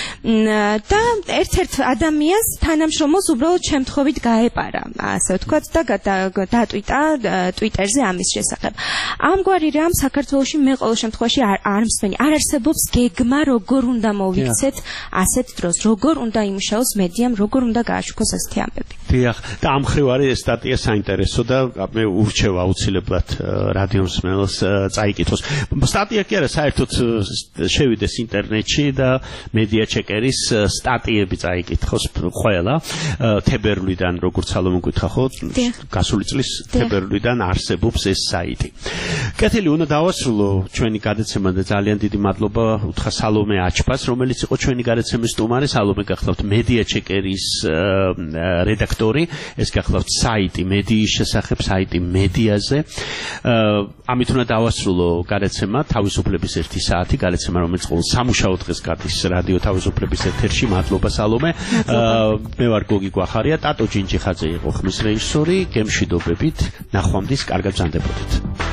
და ერთ-ერთ ადამიანს თანამშრომელს უბრალოდ შემთხვევით გაეპარა, ასე ვთქვათ, და დატვიტა ტვიტერზე ამის შესახებ. ამგვარი რამ საქართველოში მე ყოველ შემთხვევაში არ მსმენი, არ არსებობს გეგმა, როგორ უნდა მოვიქცეთ ასეთ დროს, როგორ უნდა იმუშაოს მედიამ, როგორ უნდა გააშუქოს ასეთი ამბები. დიახ, და ამ მხრივ არის ეს სტატია საინტერესო და მე ურჩევ აუცილებლად რადიო მსმენელს წაიკითხოს. სტატია კი არა, საერთოდ შევიდეს ინტერნეტში და მედია ჩეკერის სტატიები წაიკითხოს ყველა თებერვლიდან, როგორც სალომე გითხრა ხო, გასული წლის თებერვლიდან არსებობს ეს საიტი. კეთილი, უნდა დავასრულო ჩვენი გადაცემა და ძალიან დიდი მადლობა უთხრა სალომე აჩფას, რომელიც იყო ჩვენი გადაცემის სტუმარი. სალომე გახლავთ მედია ჩეკერის რედაქტორი, ეს გახლავთ საიტი მედიის შესახებ, საიტი მედიაზე. ამით უნდა დავასრულო გადაცემა თავისუფლების ერთი საათი, გადაცემა რომელიც ყოველ სამუშაო დღეს გადის რადიო თავისუფლების ეთერში. მადლობა სალომე. მე ვარ გოგი გვახარია, ტატო ჯინჯიხაძე იყო ხმის რეჟისორი. გემშვიდობებით, ნახვამდის, კარგად ბრძანდებოდეთ.